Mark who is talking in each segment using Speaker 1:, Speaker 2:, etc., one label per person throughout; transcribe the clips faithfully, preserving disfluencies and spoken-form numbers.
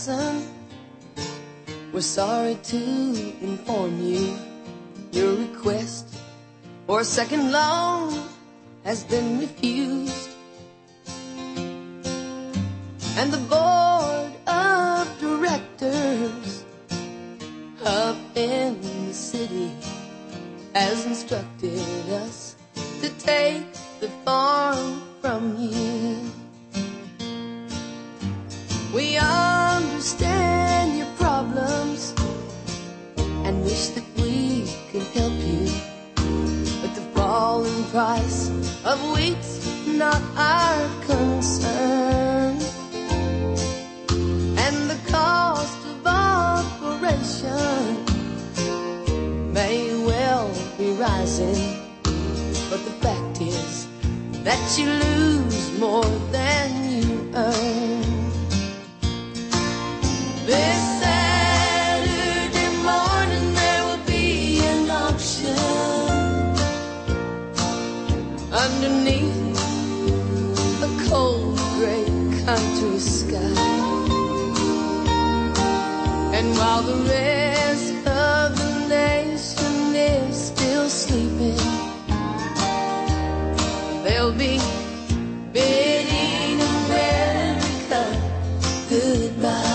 Speaker 1: Jackson, we're sorry to inform you your request for a second loan has been refused. And the board of directors up in the city has instructed us to take the farm from you. We understand your problems and wish that we could help you, but the falling price of wheat's not our concern, and the cost of operation may well be rising, but the fact is that you lose more than you earn. This Saturday morning there will be an auction underneath a cold gray country sky, and while the rest of the nation is still sleeping, they'll be bidding America goodbye.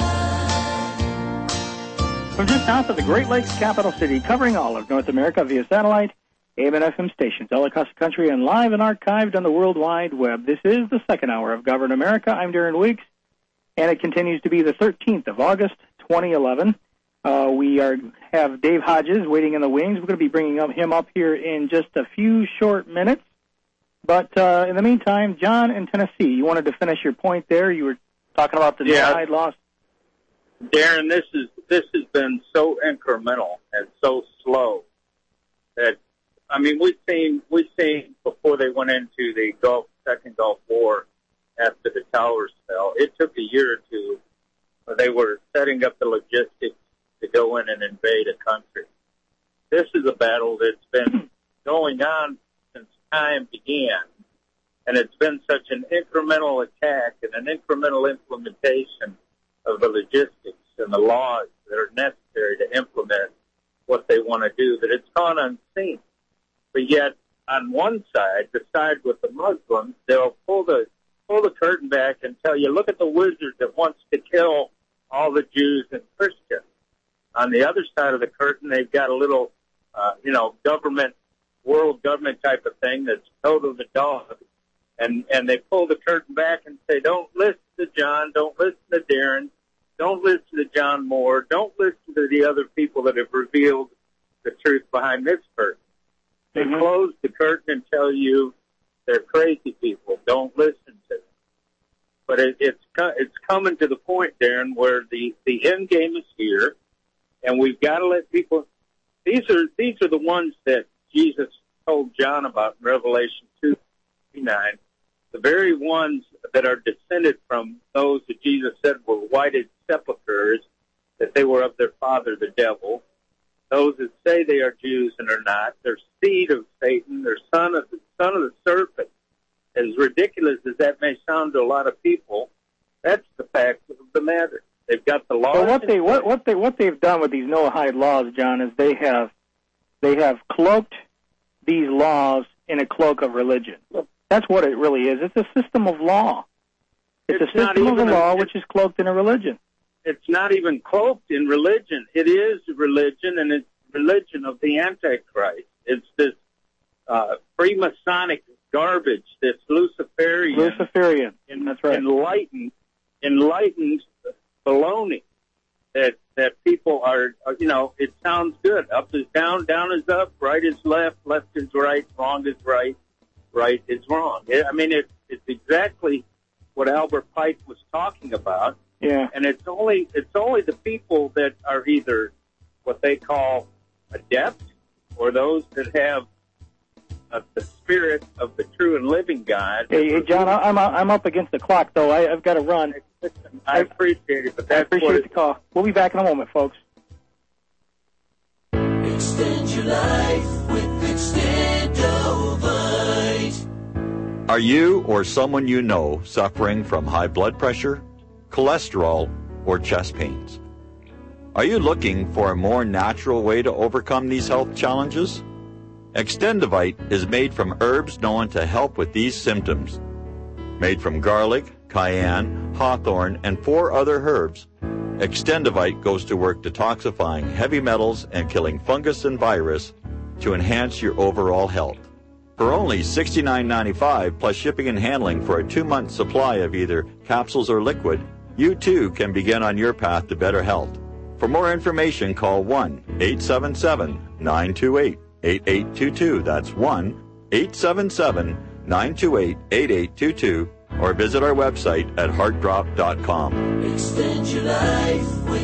Speaker 2: From just south of the Great Lakes capital city, covering all of North America via satellite, A M and F M stations all across the country, and live and archived on the World Wide Web. This is the second hour of Govern America. I'm Darren Weeks, and it continues to be the thirteenth of August, twenty eleven. Uh, we are have Dave Hodges waiting in the wings. We're going to be bringing up, him up here in just a few short minutes. But uh, in the meantime, John in Tennessee, you wanted to finish your point there. You were talking about the
Speaker 3: yeah.
Speaker 2: no-hide loss.
Speaker 3: Darren, this is this has been so incremental and so slow that, I mean, we've seen we've seen before they went into the Gulf Second Gulf War after the towers fell. It took a year or two where they were setting up the logistics to go in and invade a country. This is a battle that's been going on since time began, and it's been such an incremental attack and an incremental implementation of the logistics and the laws that are necessary to implement what they want to do that it's gone unseen. But yet, on one side, the side with the Muslims, they'll pull the pull the curtain back and tell you, look at the wizard that wants to kill all the Jews and Christians. On the other side of the curtain, they've got a little, uh, you know, government, world government type of thing that's total the dog. And, and they pull the curtain back and say, don't listen to John, don't listen to Darren, don't listen to John Moore, don't listen to the other people that have revealed the truth behind this curtain. They mm-hmm. close the curtain and tell you they're crazy people, don't listen to them. But it, it's it's coming to the point, Darren, where the, the end game is here, and we've got to let people. These are these are the ones that Jesus told John about in Revelation two nine, the very ones that are descended from those that Jesus said were whited sepulchres, that they were of their father, the devil. Those that say they are Jews and are not, they're seed of Satan, they're son of the son of the serpent. As ridiculous as that may sound to a lot of people, that's the fact of the matter. They've got the law.
Speaker 2: Well, what they what, what they what they've done with these no-hide laws, John, is they have they have cloaked these laws in a cloak of religion. That's what it really is. It's a system of law. It's, it's a system of the law which is cloaked in a religion.
Speaker 3: It's not even cloaked in religion. It is religion, and it's religion of the Antichrist. It's this uh, Freemasonic garbage, this Luciferian,
Speaker 2: Luciferian. In, That's right.
Speaker 3: enlightened, enlightened baloney that that people are, are. You know, it sounds good. Up is down, down is up, right is left, left is right, wrong is right, right is wrong. It, I mean, it, it's exactly what Albert Pike was talking about.
Speaker 2: Yeah.
Speaker 3: And it's only it's only the people that are either what they call adept or those that have uh, the spirit of the true and living God.
Speaker 2: Hey, hey John, I'm I'm up against the clock though. I, I've got to run.
Speaker 3: I appreciate it, but that's
Speaker 2: I appreciate
Speaker 3: what
Speaker 2: the call. We'll be back in a moment, folks.
Speaker 4: Extend your life with Extendovite.
Speaker 5: Are you or someone you know suffering from high blood pressure, cholesterol, or chest pains. Are you looking for a more natural way to overcome these health challenges? Extendivite is made from herbs known to help with these symptoms. Made from garlic, cayenne, hawthorn, and four other herbs, Extendivite goes to work detoxifying heavy metals and killing fungus and virus to enhance your overall health. For only sixty-nine ninety-five plus shipping and handling for a two-month supply of either capsules or liquid, you too can begin on your path to better health. For more information, call one eight seven seven, nine two eight, eight eight two two. That's one eight seven seven, nine two eight, eight eight two two, or visit our website at heart drop dot com.
Speaker 4: Extend your life with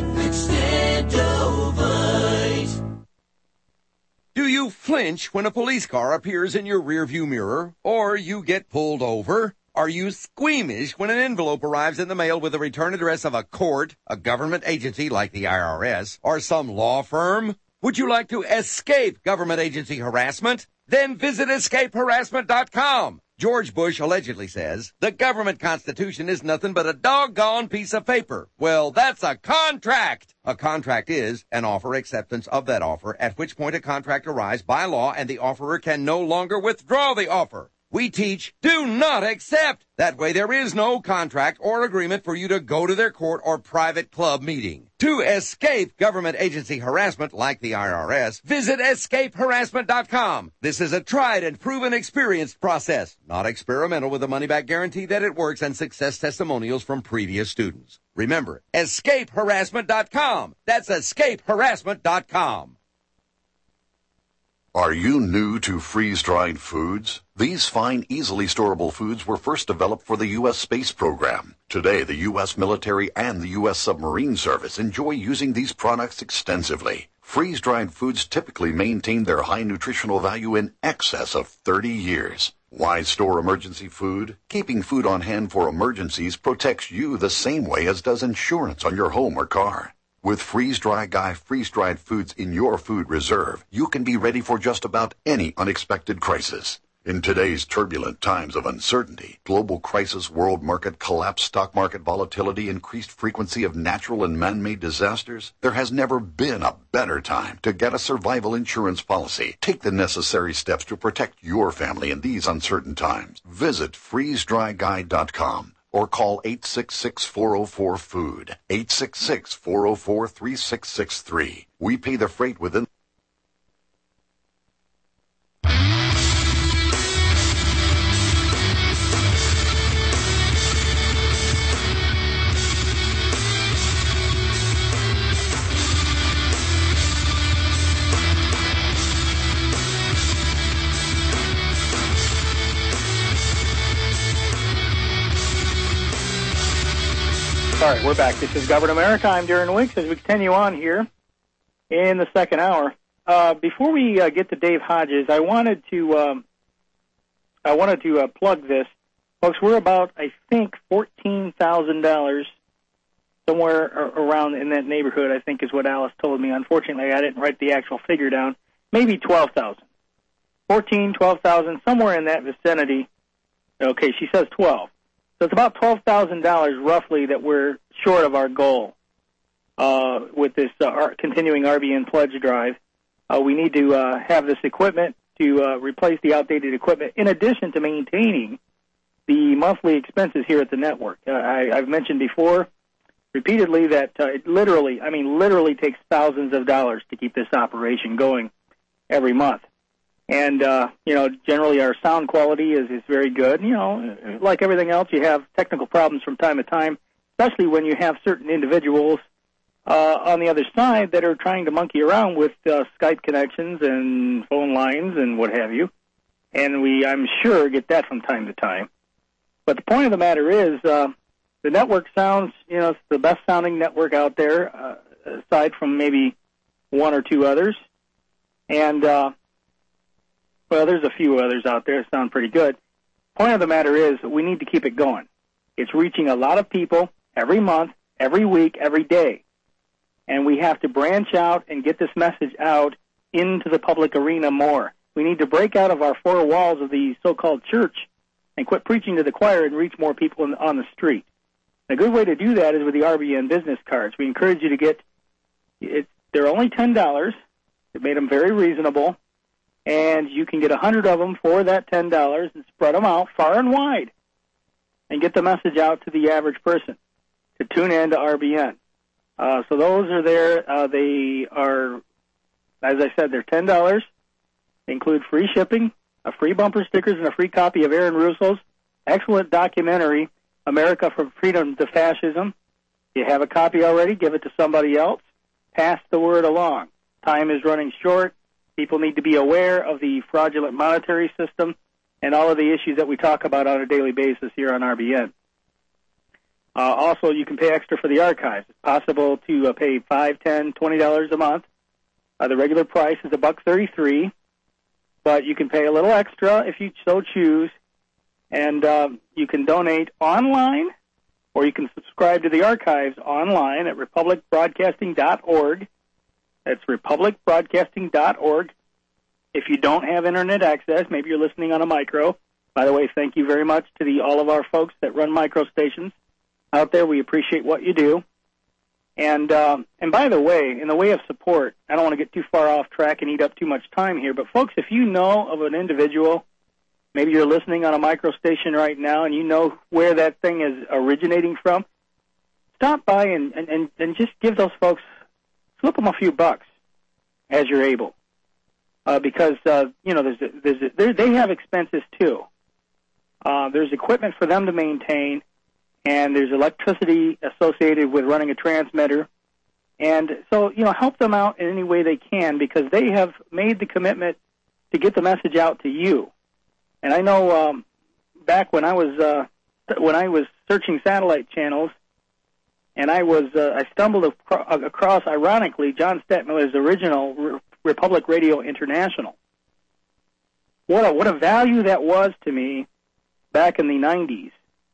Speaker 4: Extendovite.
Speaker 6: Do you flinch when a police car appears in your rearview mirror, or you get pulled over? Are you squeamish when an envelope arrives in the mail with the return address of a court, a government agency like the I R S, or some law firm? Would you like to escape government agency harassment? Then visit escape harassment dot com. George Bush allegedly says, the government constitution is nothing but a doggone piece of paper. Well, that's a contract. A contract is an offer acceptance of that offer, at which point a contract arrives by law and the offerer can no longer withdraw the offer. We teach, do not accept. That way there is no contract or agreement for you to go to their court or private club meeting. To escape government agency harassment like the I R S, visit escape harassment dot com. This is a tried and proven experienced process, not experimental, with a money-back guarantee that it works and success testimonials from previous students. Remember, escape harassment dot com. That's escape harassment dot com.
Speaker 7: Are you new to freeze-dried foods? These fine, easily storable foods were first developed for the U S space program. Today, the U S military and the U S submarine service enjoy using these products extensively. Freeze-dried foods typically maintain their high nutritional value in excess of thirty years. Why store emergency food? Keeping food on hand for emergencies protects you the same way as does insurance on your home or car. With Freeze-Dry Guy freeze-dried foods in your food reserve, you can be ready for just about any unexpected crisis. In today's turbulent times of uncertainty, global crisis, world market collapse, stock market volatility, increased frequency of natural and man-made disasters, there has never been a better time to get a survival insurance policy. Take the necessary steps to protect your family in these uncertain times. Visit freeze dry guy dot com. Or call eight six six, four oh four, food, eight six six, four oh four, three six six three. We pay the freight within...
Speaker 2: All right, we're back. This is Govern America. I'm Darren Winks as we continue on here in the second hour. Uh, before we uh, get to Dave Hodges, I wanted to um, I wanted to uh, plug this, folks. We're about I think fourteen thousand dollars, somewhere around in that neighborhood. I think is what Alice told me. Unfortunately, I didn't write the actual figure down. Maybe twelve thousand, fourteen, twelve thousand, somewhere in that vicinity. Okay, she says twelve. So it's about twelve thousand dollars roughly that we're short of our goal uh, with this uh, continuing R B N pledge drive. Uh, we need to uh, have this equipment to uh, replace the outdated equipment in addition to maintaining the monthly expenses here at the network. Uh, I, I've mentioned before repeatedly that uh, it literally, I mean literally takes thousands of dollars to keep this operation going every month. And, uh, you know, generally our sound quality is, is very good. You know, like everything else, you have technical problems from time to time, especially when you have certain individuals uh, on the other side that are trying to monkey around with uh, Skype connections and phone lines and what have you. And we, I'm sure, get that from time to time. But the point of the matter is uh, the network sounds, you know, it's the best-sounding network out there, uh, aside from maybe one or two others. And... Uh, Well, there's a few others out there that sound pretty good. Point of the matter is we need to keep it going. It's reaching a lot of people every month, every week, every day. And we have to branch out and get this message out into the public arena more. We need to break out of our four walls of the so-called church and quit preaching to the choir and reach more people in, on the street. A good way to do that is with the R B N business cards. We encourage you to get it. They're only ten dollars. It made them very reasonable, and you can get a hundred of them for that ten dollars and spread them out far and wide, and get the message out to the average person to tune in to R B N. Uh, so those are there. Uh, they are, as I said, they're ten dollars. They include free shipping, a free bumper stickers, and a free copy of Aaron Russo's excellent documentary, America from Freedom to Fascism. If you have a copy already, give it to somebody else. Pass the word along. Time is running short. People need to be aware of the fraudulent monetary system and all of the issues that we talk about on a daily basis here on R B N. Uh, also, you can pay extra for the archives. It's possible to uh, pay five, ten, twenty dollars a month. Uh, the regular price is a buck thirty-three, but you can pay a little extra if you so choose, and uh, you can donate online, or you can subscribe to the archives online at republic broadcasting dot org. That's republic broadcasting dot org. If you don't have internet access, maybe you're listening on a micro. By the way, thank you very much to the all of our folks that run micro stations out there. We appreciate what you do. And um, and by the way, in the way of support, I don't want to get too far off track and eat up too much time here, but folks, if you know of an individual, maybe you're listening on a micro station right now and you know where that thing is originating from, stop by and, and, and, and just give those folks, slip them a few bucks as you're able. Uh, because, uh, you know, there's, there's, there, they have expenses too. Uh, there's equipment for them to maintain, and there's electricity associated with running a transmitter. And so, you know, help them out in any way they can, because they have made the commitment to get the message out to you. And I know um, back when I was uh, when I was searching satellite channels, and I was uh, I stumbled acro- across, ironically, John Stettmiller's original Re- Republic Radio International. What a, what a value that was to me back in the nineties,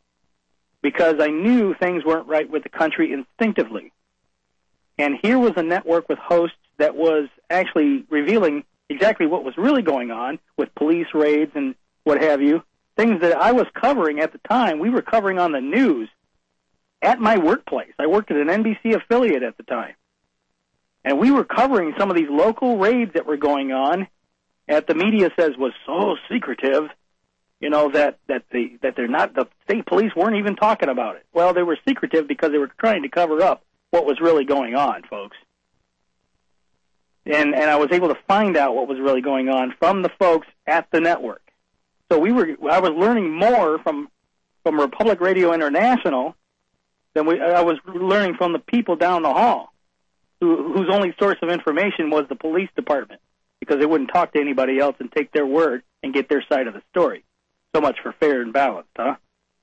Speaker 2: because I knew things weren't right with the country instinctively. And here was a network with hosts that was actually revealing exactly what was really going on with police raids and what have you, things that I was covering at the time. We were covering on the news at my workplace. I worked at an N B C affiliate at the time. And we were covering some of these local raids that were going on that the media says was so secretive, you know, that, that, the, that they're not, the state police weren't even talking about it. Well, they were secretive because they were trying to cover up what was really going on, folks. And, and I was able to find out what was really going on from the folks at the network. So we were, I was learning more from, from Republic Radio International than we, I was learning from the people down the hall, who, whose only source of information was the police department, because they wouldn't talk to anybody else and take their word and get their side of the story. So much for fair and balanced, huh?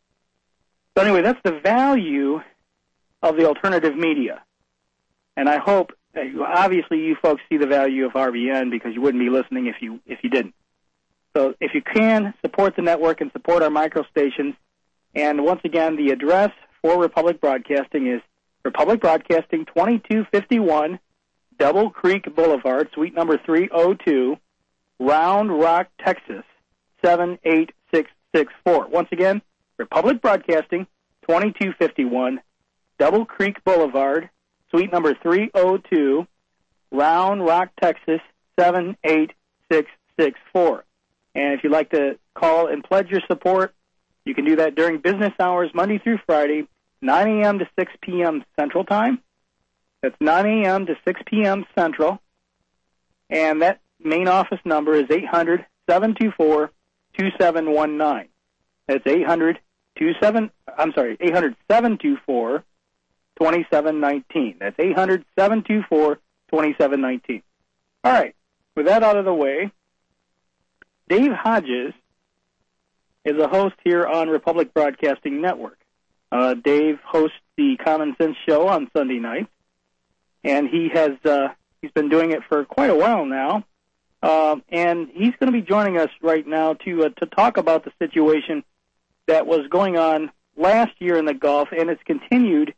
Speaker 2: So anyway, that's the value of the alternative media. And I hope, that you, obviously you folks see the value of R B N, because you wouldn't be listening if you if you didn't. So if you can, support the network and support our micro stations. And once again, the address for Republic Broadcasting is Republic Broadcasting, twenty-two fifty-one Double Creek Boulevard, suite number three oh two, Round Rock, Texas, seven eight six six four. Once again, Republic Broadcasting, twenty-two fifty-one Double Creek Boulevard, suite number three oh two, Round Rock, Texas, seven eight six six four. And if you'd like to call and pledge your support, you can do that during business hours, Monday through Friday, nine a.m. to six p.m. Central Time. That's nine a.m. to six p.m. Central. And that main office number is eight hundred, seven two four, two seven one nine. That's eight hundred, two seven, I'm sorry, eight hundred, seven two four, two seven one nine. That's eight hundred, seven two four, two seven one nine. All right, with that out of the way, Dave Hodges is a host here on Republic Broadcasting Network. Uh, Dave hosts the Common Sense Show on Sunday nights, and he has uh, he's been doing it for quite a while now. Um, and he's going to be joining us right now to uh, to talk about the situation that was going on last year in the Gulf, and it's continued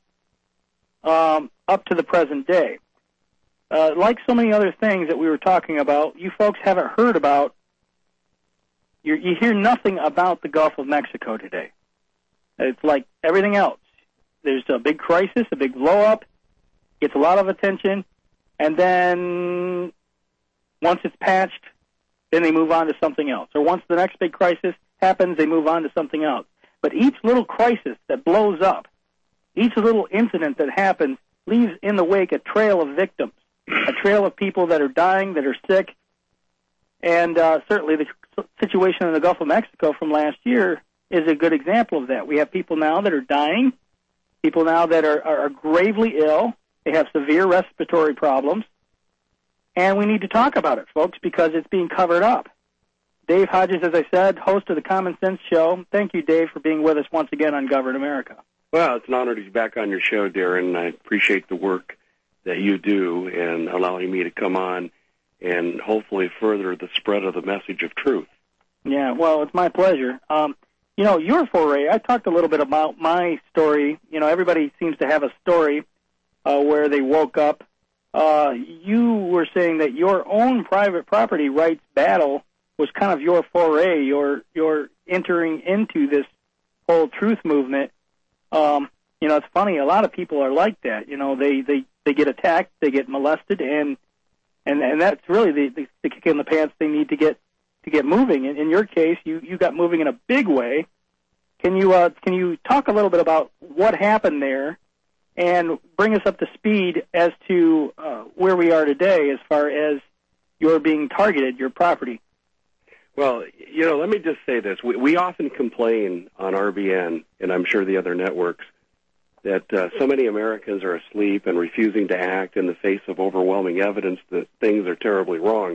Speaker 2: um, up to the present day. Uh, like so many other things that we were talking about, you folks haven't heard about. You're, you hear nothing about the Gulf of Mexico today. It's like everything else. there's a big crisis, a big blow-up, gets a lot of attention, and then once it's patched, then they move on to something else. Or once the next big crisis happens, they move on to something else. But each little crisis that blows up, each little incident that happens, leaves in the wake a trail of victims, a trail of people that are dying, that are sick. And uh, certainly the situation in the Gulf of Mexico from last year is a good example of that. We have people now that are dying, people now that are, are, are gravely ill. They have severe respiratory problems. And we need to talk about it, folks, because it's being covered up. Dave Hodges, as I said, host of the Common Sense Show. Thank you, Dave, for being with us once again on Govern America.
Speaker 8: Well, it's an honor to be back on your show, Darren. I appreciate the work that you do and allowing me to come on and hopefully further the spread of the message of truth.
Speaker 2: Yeah, well, it's my pleasure. Um, you know, your foray, I talked a little bit about my story. You know, everybody seems to have a story uh, where they woke up. Uh, you were saying that your own private property rights battle was kind of your foray, your your entering into this whole truth movement. Um, you know, it's funny. A lot of people are like that. You know, they, they, they get attacked, they get molested, and and and that's really the, the, the kick in the pants they need to get to get moving. In, in your case, you, you got moving in a big way. Can you uh, can you talk a little bit about what happened there, and bring us up to speed as to uh, where we are today as far as your being targeted, your property?
Speaker 8: Well, you know, let me just say this. We, we often complain on R B N, and I'm sure the other networks, that uh, so many Americans are asleep and refusing to act in the face of overwhelming evidence that things are terribly wrong.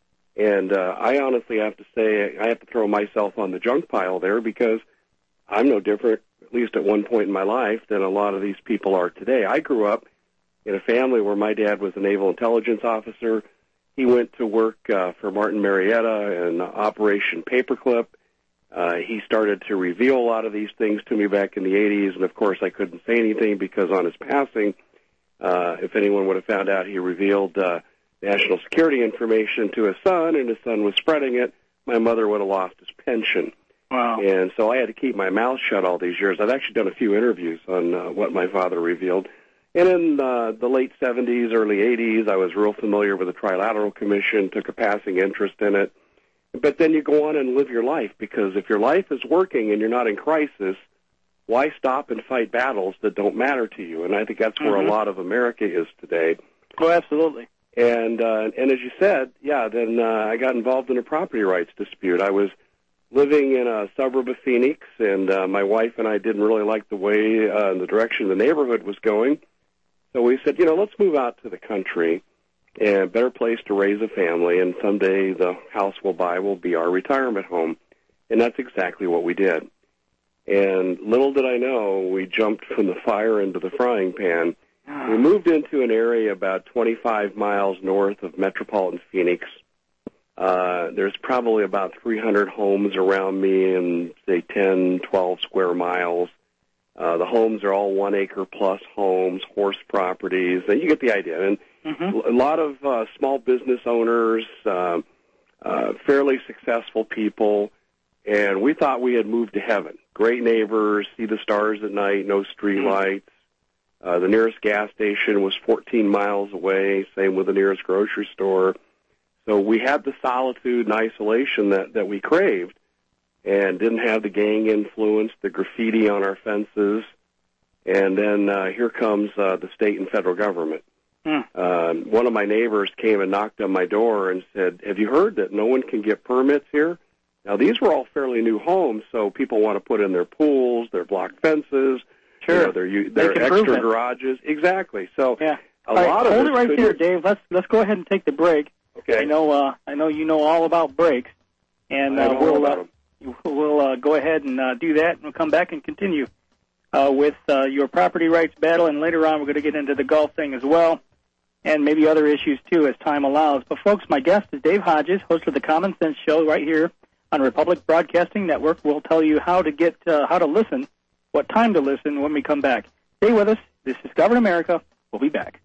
Speaker 8: And uh, I honestly have to say I have to throw myself on the junk pile there, because I'm no different, at least at one point in my life, than a lot of these people are today. I grew up in a family where my dad was a naval intelligence officer. He went to work uh, for Martin Marietta and Operation Paperclip. Uh, he started to reveal a lot of these things to me back in the eighties, and of course I couldn't say anything because on his passing, uh, if anyone would have found out he revealed uh, national security information to his son, and his son was spreading it, my mother would have lost his pension.
Speaker 2: Wow.
Speaker 8: And so I had to keep my mouth shut all these years. I've actually done a few interviews on uh, what my father revealed. And in uh, the late seventies, early eighties, I was real familiar with the Trilateral Commission, took a passing interest in it. But then you go on and live your life, because if your life is working and you're not in crisis, why stop and fight battles that don't matter to you? And I think that's where mm-hmm. a lot of America is today.
Speaker 2: Oh, absolutely.
Speaker 8: And uh, and as you said, yeah, then uh, I got involved in a property rights dispute. I was living in a suburb of Phoenix, and uh, my wife and I didn't really like the way uh, the direction the neighborhood was going. So we said, you know, let's move out to the country, and a better place to raise a family, and someday the house we'll buy will be our retirement home. And that's exactly what we did. And little did I know, we jumped from the fire into the frying pan. We moved into an area about twenty-five miles north of metropolitan Phoenix. Uh, there's probably about three hundred homes around me in, say, ten, twelve square miles. Uh, the homes are all one-acre plus homes, horse properties, and you get the idea. And mm-hmm. a lot of uh, small business owners, uh, uh, fairly successful people, and we thought we had moved to heaven. Great neighbors, see the stars at night, no street lights. Uh, the nearest gas station was fourteen miles away, same with the nearest grocery store. So we had the solitude and isolation that, that we craved, and didn't have the gang influence, the graffiti on our fences. And then uh, here comes uh, the state and federal government. Hmm. Uh, one of my neighbors came and knocked on my door and said, have you heard that no one can get permits here? Now, these were all fairly new homes, so people want to put in their pools, their block fences,
Speaker 2: sure.
Speaker 8: you know, their, their extra garages. Exactly. So
Speaker 2: yeah.
Speaker 8: a
Speaker 2: all
Speaker 8: lot
Speaker 2: right,
Speaker 8: of
Speaker 2: hold it right
Speaker 8: could...
Speaker 2: here, Dave. Let's let's go ahead and take the break.
Speaker 8: Okay.
Speaker 2: I know uh, I know you know all about breaks, and uh, we'll uh, we'll uh, go ahead and uh, do that, and we'll come back and continue uh, with uh, your property rights battle, and later on we're going to get into the Gulf thing as well, and maybe other issues too as time allows. But folks, my guest is Dave Hodges, host of the Common Sense Show right here on Republic Broadcasting Network. We'll tell you how to get uh, how to listen, what time to listen when we come back. Stay with us. This is Govern America. We'll be back.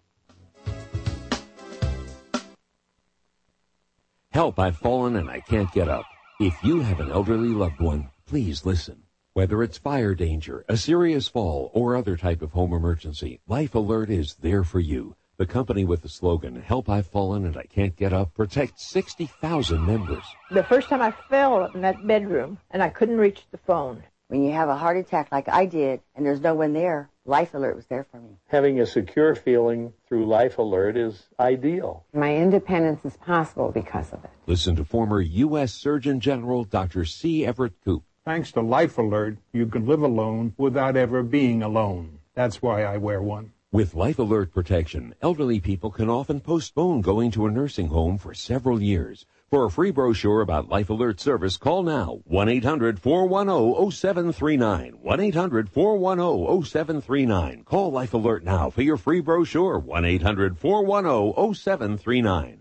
Speaker 9: Help, I've fallen and I can't get up. If you have an elderly loved one, please listen. Whether it's fire danger, a serious fall, or other type of home emergency, Life Alert is there for you. The company with the slogan, Help I've Fallen and I Can't Get Up, protects sixty thousand members.
Speaker 10: The first time I fell in that bedroom and I couldn't reach the phone.
Speaker 11: When you have a heart attack like I did and there's no one there, Life Alert was there for me.
Speaker 12: Having a secure feeling through Life Alert is ideal.
Speaker 13: My independence is possible because of it.
Speaker 9: Listen to former U S Surgeon General Doctor C. Everett Koop.
Speaker 14: Thanks to Life Alert, you can live alone without ever being alone. That's why I wear one.
Speaker 9: With Life Alert protection, elderly people can often postpone going to a nursing home for several years. For a free brochure about Life Alert service, call now, one eight hundred four one zero zero seven three nine, one eight hundred four one zero zero seven three nine. Call Life Alert now for your free brochure, one eight hundred four one zero zero seven three nine.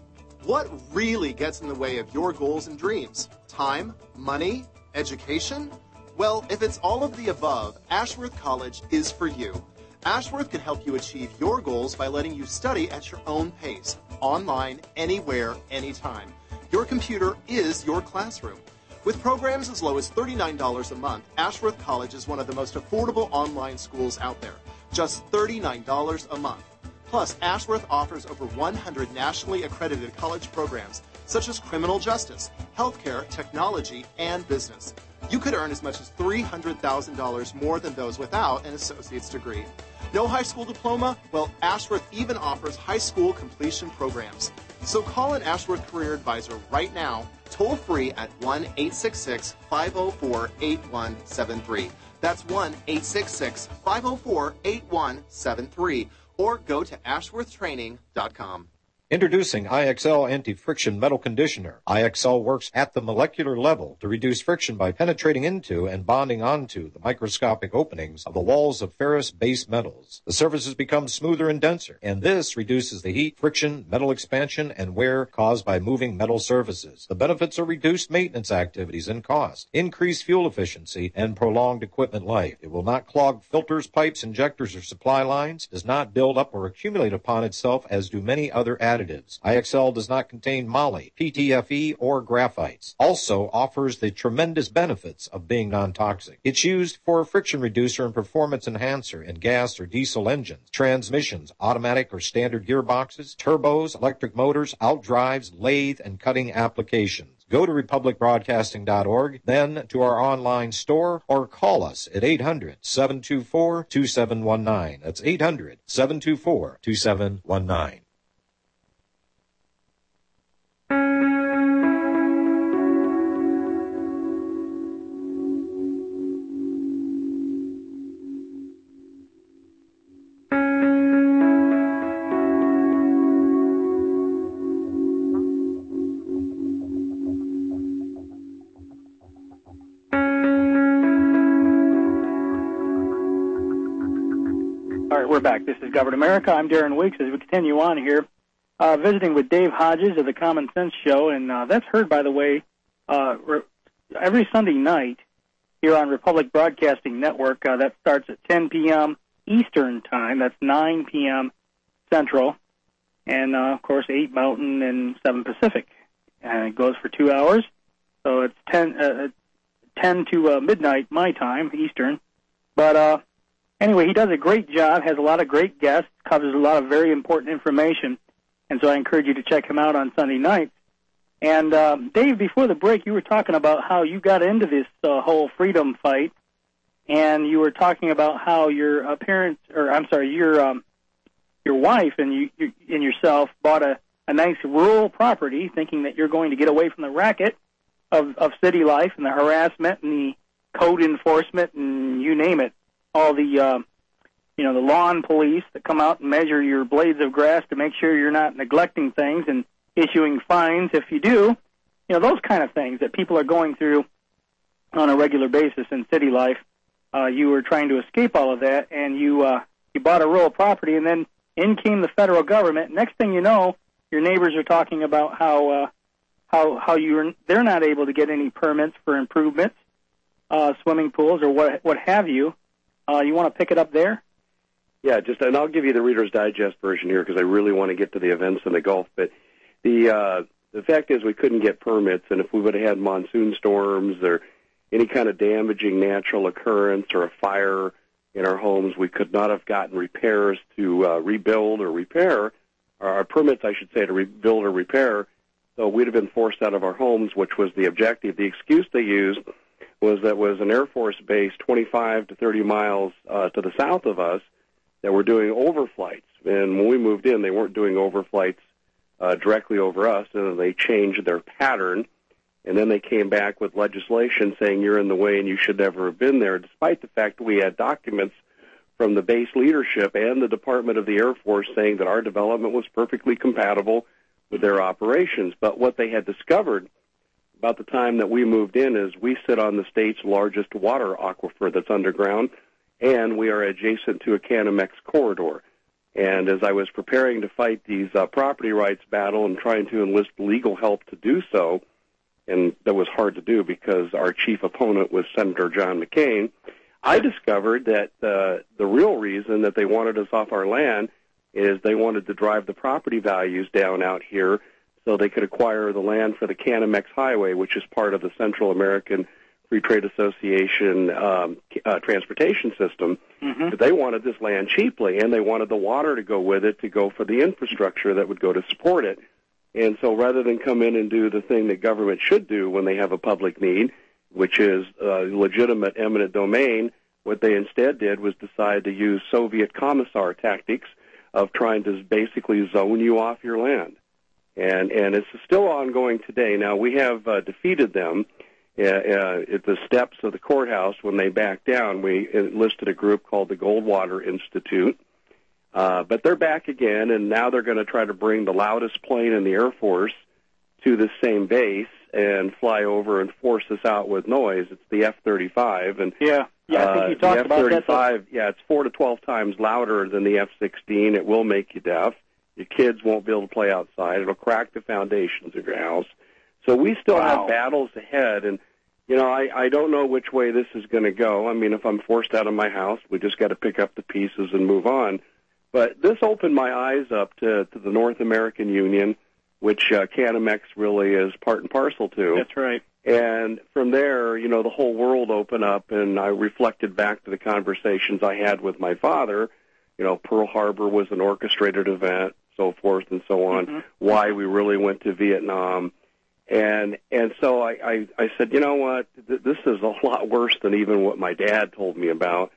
Speaker 15: What really gets in the way of your goals and dreams? Time? Money? Education? Well, if it's all of the above, Ashworth College is for you. Ashworth can help you achieve your goals by letting you study at your own pace, online, anywhere, anytime. Your computer is your classroom. With programs as low as thirty-nine dollars a month, Ashworth College is one of the most affordable online schools out there. Just thirty-nine dollars a month. Plus, Ashworth offers over one hundred nationally accredited college programs, such as criminal justice, healthcare, technology, and business. You could earn as much as three hundred thousand dollars more than those without an associate's degree. No high school diploma? Well, Ashworth even offers high school completion programs. So call an Ashworth Career Advisor right now, toll free at one eight six six, five zero four, eight one seven three. That's one eight six six, five zero four, eight one seven three. Or go to ashworth training dot com.
Speaker 16: Introducing I X L Anti-Friction Metal Conditioner. I X L works at the molecular level to reduce friction by penetrating into and bonding onto the microscopic openings of the walls of ferrous-based metals. The surfaces become smoother and denser, and this reduces the heat, friction, metal expansion, and wear caused by moving metal surfaces. The benefits are reduced maintenance activities and cost, increased fuel efficiency, and prolonged equipment life. It will not clog filters, pipes, injectors, or supply lines, does not build up or accumulate upon itself as do many other additives. I X L does not contain moly, P T F E, or graphites. Also offers the tremendous benefits of being non-toxic. It's used for a friction reducer and performance enhancer in gas or diesel engines, transmissions, automatic or standard gearboxes, turbos, electric motors, outdrives, lathe, and cutting applications. Go to republic broadcasting dot org, then to our online store, or call us at eight hundred, seven two four, two seven one nine. That's eight hundred, seven two four, two seven one nine.
Speaker 2: We're back. This is Government America. I'm Darren Weeks as we continue on here, uh, visiting with Dave Hodges of the Common Sense Show, and uh, that's heard, by the way, uh, re- every Sunday night here on Republic Broadcasting Network. Uh, that starts at ten p.m. Eastern Time. That's nine p.m. Central, and, uh, of course, eight Mountain and seven Pacific. And it goes for two hours, so it's ten, uh, ten to uh, midnight my time, Eastern. But, uh, Anyway, he does a great job, has a lot of great guests, covers a lot of very important information, and so I encourage you to check him out on Sunday nights. And, uh, Dave, before the break, you were talking about how you got into this uh, whole freedom fight, and you were talking about how your uh, parents, or I'm sorry, your um, your wife and you, you and yourself bought a, a nice rural property, thinking that you're going to get away from the racket of, of city life and the harassment and the code enforcement and you name it. All the, uh, you know, the lawn police that come out and measure your blades of grass to make sure you're not neglecting things and issuing fines if you do. You know, those kind of things that people are going through on a regular basis in city life. Uh, you were trying to escape all of that, and you uh, you bought a rural property, and then in came the federal government. Next thing you know, your neighbors are talking about how uh, how how you're they're not able to get any permits for improvements, uh, swimming pools, or what what have you. Uh, you want to pick it up there?
Speaker 8: Yeah, just and I'll give you the Reader's Digest version here because I really want to get to the events in the Gulf. But the uh, the fact is we couldn't get permits, and if we would have had monsoon storms or any kind of damaging natural occurrence or a fire in our homes. We could not have gotten repairs to uh, rebuild or repair, or our permits, I should say, to rebuild or repair. So we'd have been forced out of our homes, which was the objective. The excuse they used was that was an Air Force base twenty-five to thirty miles uh, to the south of us that were doing overflights. And when we moved in, they weren't doing overflights uh, directly over us, and they changed their pattern. And then they came back with legislation saying you're in the way and you should never have been there, despite the fact that we had documents from the base leadership and the Department of the Air Force saying that our development was perfectly compatible with their operations. But what they had discovered about the time that we moved in is we sit on the state's largest water aquifer that's underground, and we are adjacent to a Canamex corridor. And as I was preparing to fight these uh, property rights battle and trying to enlist legal help to do so, and that was hard to do because our chief opponent was Senator John McCain, I discovered that uh, the real reason that they wanted us off our land is they wanted to drive the property values down out here so they could acquire the land for the Canamex Highway, which is part of the Central American Free Trade Association um, uh, transportation system. Mm-hmm. But they wanted this land cheaply, and they wanted the water to go with it to go for the infrastructure that would go to support it. And so rather than come in and do the thing that government should do when they have a public need, which is uh, legitimate eminent domain, what they instead did was decide to use Soviet commissar tactics of trying to basically zone you off your land. And and it's still ongoing today. Now, we have uh, defeated them uh, uh, at the steps of the courthouse when they backed down. We enlisted a group called the Goldwater Institute. Uh, but they're back again, and now they're going to try to bring the loudest plane in the Air Force to the same base and fly over and force us out with noise. It's the F thirty-five. And
Speaker 2: yeah, yeah, I think you
Speaker 8: uh,
Speaker 2: talked
Speaker 8: the
Speaker 2: about that.
Speaker 8: F thirty-five, yeah, it's four to twelve times louder than the F sixteen. It will make you deaf. Your kids won't be able to play outside. It'll crack the foundations of your house. So we still
Speaker 2: Wow.
Speaker 8: have battles ahead, and you know, I, I don't know which way this is going to go. I mean, if I'm forced out of my house, we just got to pick up the pieces and move on. But this opened my eyes up to, to the North American Union, which uh, Canamex really is part and parcel to.
Speaker 2: That's right.
Speaker 8: And from there, you know, the whole world opened up, and I reflected back to the conversations I had with my father. You know, Pearl Harbor was an orchestrated event, so forth and so on, mm-hmm. why we really went to Vietnam. And and so I, I, I said, you know what, Th- this is a lot worse than even what my dad told me about.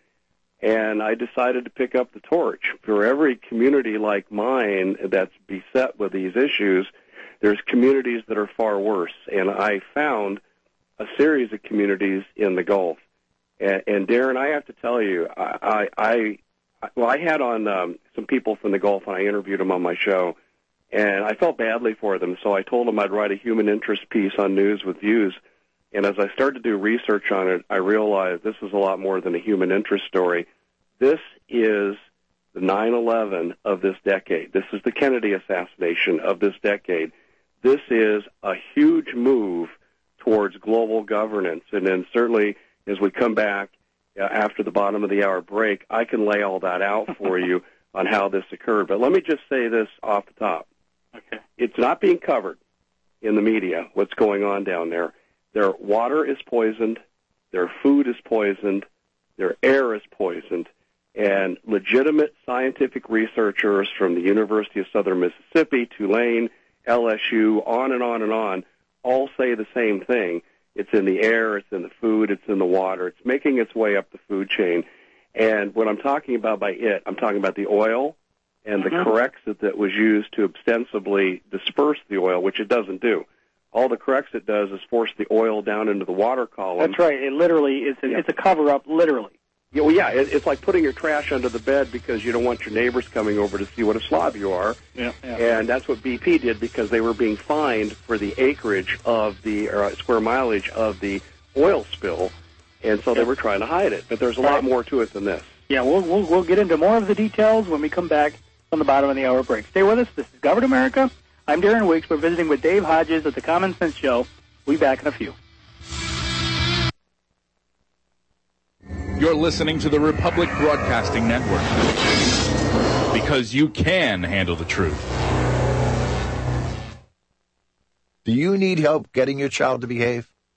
Speaker 8: And I decided to pick up the torch. For every community like mine that's beset with these issues, there's communities that are far worse. And I found a series of communities in the Gulf. And, and Darren, I have to tell you, I, I, I well, I had on um, some people from the Gulf, and I interviewed them on my show, and I felt badly for them. So I told them I'd write a human interest piece on News with Views. And as I started to do research on it, I realized this is a lot more than a human interest story. This is the nine eleven of this decade. This is the Kennedy assassination of this decade. This is a huge move towards global governance. And then certainly as we come back uh, after the bottom of the hour break, I can lay all that out for you on how this occurred. But let me just say this off the top.
Speaker 2: Okay.
Speaker 8: It's not being covered in the media, what's going on down there. Their water is poisoned, their food is poisoned, their air is poisoned, and legitimate scientific researchers from the University of Southern Mississippi, Tulane, L S U, on and on and on, all say the same thing. It's in the air, it's in the food, it's in the water. It's making its way up the food chain. And what I'm talking about by it, I'm talking about the oil and the
Speaker 2: Mm-hmm.
Speaker 8: Corexit that was used to ostensibly disperse the oil, which it doesn't do. All the Corexit does is force the oil down into the water column.
Speaker 2: That's right. It literally is. A,
Speaker 8: Yeah.
Speaker 2: It's a cover-up, literally.
Speaker 8: Yeah, well, yeah, it, it's like putting your trash under the bed because you don't want your neighbors coming over to see what a slob you are.
Speaker 2: Yeah. yeah.
Speaker 8: And that's what B P did because they were being fined for the acreage of the or square mileage of the oil spill, and so they were trying to hide it. But there's a lot
Speaker 2: Right.
Speaker 8: more to it than this.
Speaker 2: Yeah, we'll, we'll we'll get into more of the details when we come back on the bottom of the hour break. Stay with us. This is Govern America. I'm Darren Weeks. We're visiting with Dave Hodges at the Common Sense Show. We'll be back in a few.
Speaker 17: You're listening to the Republic Broadcasting Network because you can handle the truth.
Speaker 18: Do you need help getting your child to behave?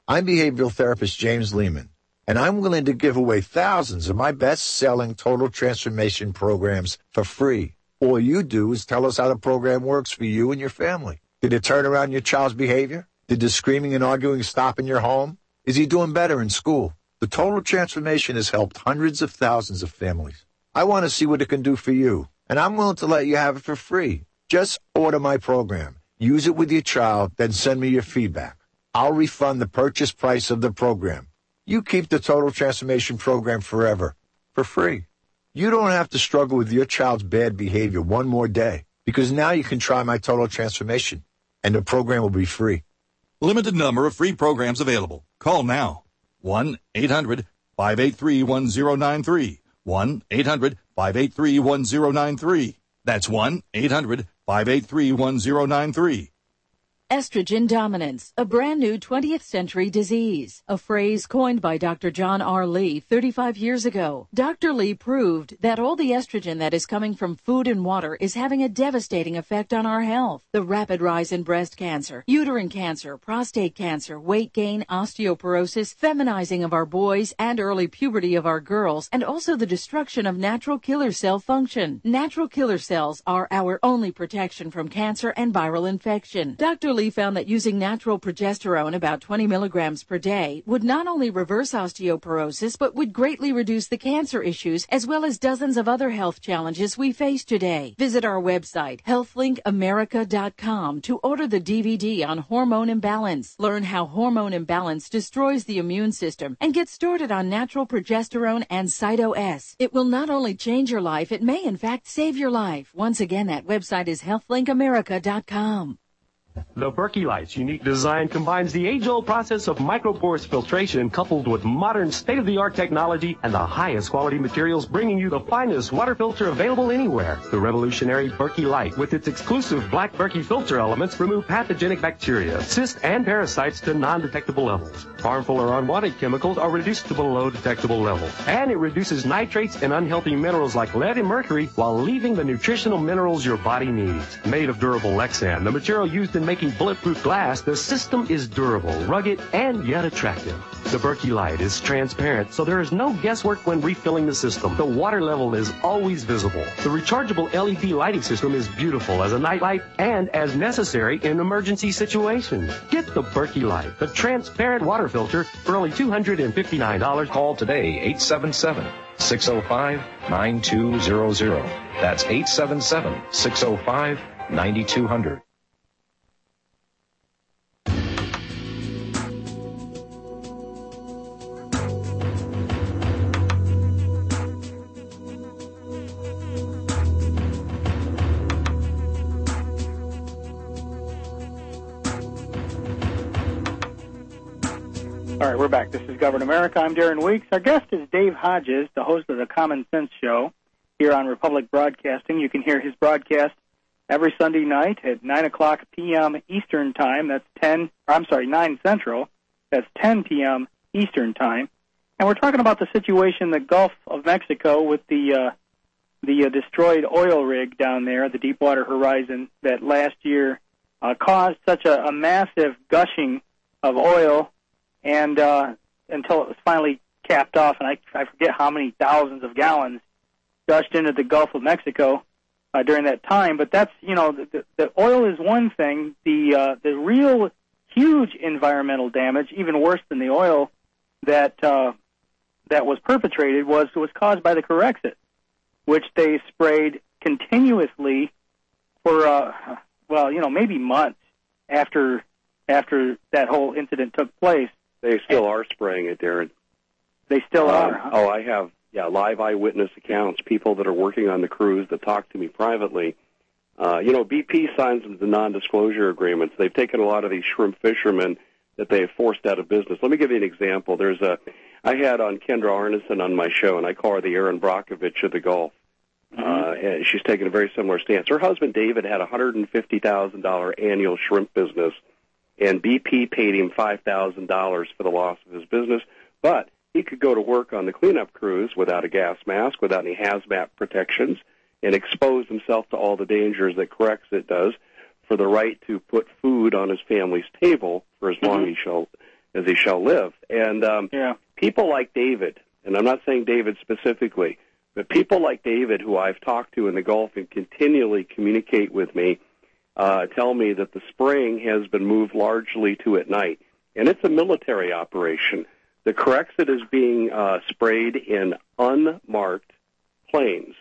Speaker 18: I'm behavioral therapist James Lehman, and I'm willing to give away thousands of my best-selling Total Transformation programs for free. All you do is tell us how the program works for you and your family. Did it turn around your child's behavior? Did the screaming and arguing stop in your home? Is he doing better in school? The Total Transformation has helped hundreds of thousands of families. I want to see what it can do for you, and I'm willing to let you have it for free. Just order my program, use it with your child, then send me your feedback. I'll refund the purchase price of the program. You keep the Total Transformation program forever, for free. You don't have to struggle with your child's bad behavior one more day, because now you can try my Total Transformation, and the program will be free.
Speaker 19: Limited number of free programs available. Call now. one eight hundred five eight three one zero nine three. one eight hundred five eight three one zero nine three. That's one eight hundred five eight three one zero nine three.
Speaker 20: Estrogen dominance, a brand new twentieth century disease, a phrase coined by Doctor John R. Lee thirty-five years ago. Doctor Lee proved that all the estrogen that is coming from food and water is having a devastating effect on our health. The rapid rise in breast cancer, uterine cancer, prostate cancer, weight gain, osteoporosis, feminizing of our boys, and early puberty of our girls, and also the destruction of natural killer cell function. Natural killer cells are our only protection from cancer and viral infection. Doctor Lee found that using natural progesterone, about twenty milligrams per day, would not only reverse osteoporosis, but would greatly reduce the cancer issues as well as dozens of other health challenges we face today. Visit our website, health link america dot com, to order the D V D on hormone imbalance. Learn how hormone imbalance destroys the immune system and get started on natural progesterone and Cyto-S. It will not only change your life, it may in fact save your life. Once again, that website is health link america dot com.
Speaker 21: The Berkey Light's unique design combines the age-old process of microporous filtration coupled with modern state-of-the-art technology and the highest quality materials, bringing you the finest water filter available anywhere. The revolutionary Berkey Light, with its exclusive black Berkey filter elements, remove pathogenic bacteria, cysts, and parasites to non-detectable levels. Harmful or unwanted chemicals are reduced to below detectable levels. And it reduces nitrates and unhealthy minerals like lead and mercury while leaving the nutritional minerals your body needs. Made of durable Lexan, the material used in making bulletproof glass, the system is durable, rugged, and yet attractive. The Berkey Light is transparent, so there is no guesswork when refilling the system. The water level is always visible. The rechargeable L E D lighting system is beautiful as a nightlight and as necessary in emergency situations. Get the Berkey Light, the transparent water filter, for only two hundred fifty-nine dollars.
Speaker 16: Call today, eight seven seven, six oh five, nine two zero zero. That's eight seven seven, six oh five, nine two zero zero.
Speaker 2: All right, we're back. This is Govern America. I'm Darren Weeks. Our guest is Dave Hodges, the host of the Common Sense Show here on Republic Broadcasting. You can hear his broadcast every Sunday night at nine o'clock p.m. Eastern Time. That's ten, or I'm sorry, nine Central. That's ten p.m. Eastern Time. And we're talking about the situation in the Gulf of Mexico with the uh, the uh, destroyed oil rig down there, the Deepwater Horizon, that last year uh, caused such a, a massive gushing of oil, and uh, until it was finally capped off, and I, I forget how many thousands of gallons gushed into the Gulf of Mexico uh, during that time. But that's, you know, the, the oil is one thing. The uh, the real huge environmental damage, even worse than the oil that uh, that was perpetrated, was was caused by the Corexit, which they sprayed continuously for uh, well, you know, maybe months after after that whole incident took place.
Speaker 8: They still are spraying it, Darren.
Speaker 2: They still
Speaker 8: uh,
Speaker 2: are. Huh?
Speaker 8: Oh, I have, yeah, live eyewitness accounts, people that are working on the cruise that talk to me privately. Uh, you know, B P signs the non-disclosure agreements. They've taken a lot of these shrimp fishermen that they have forced out of business. Let me give you an example. There's a, I had on Kendra Arneson on my show, and I call her the Aaron Brockovich of the Gulf. Mm-hmm. Uh, and she's taken a very similar stance. Her husband, David, had a one hundred fifty thousand dollars annual shrimp business, and B P paid him five thousand dollars for the loss of his business, but he could go to work on the cleanup cruise without a gas mask, without any hazmat protections, and expose himself to all the dangers that Corexit does for the right to put food on his family's table for as long mm-hmm. as he shall as he shall live. And um,
Speaker 2: yeah.
Speaker 8: people like David, and I'm not saying David specifically, but people like David who I've talked to in the Gulf and continually communicate with me uh, tell me that the spraying has been moved largely to at night. And it's a military operation. The Corexit is being uh, sprayed in unmarked planes.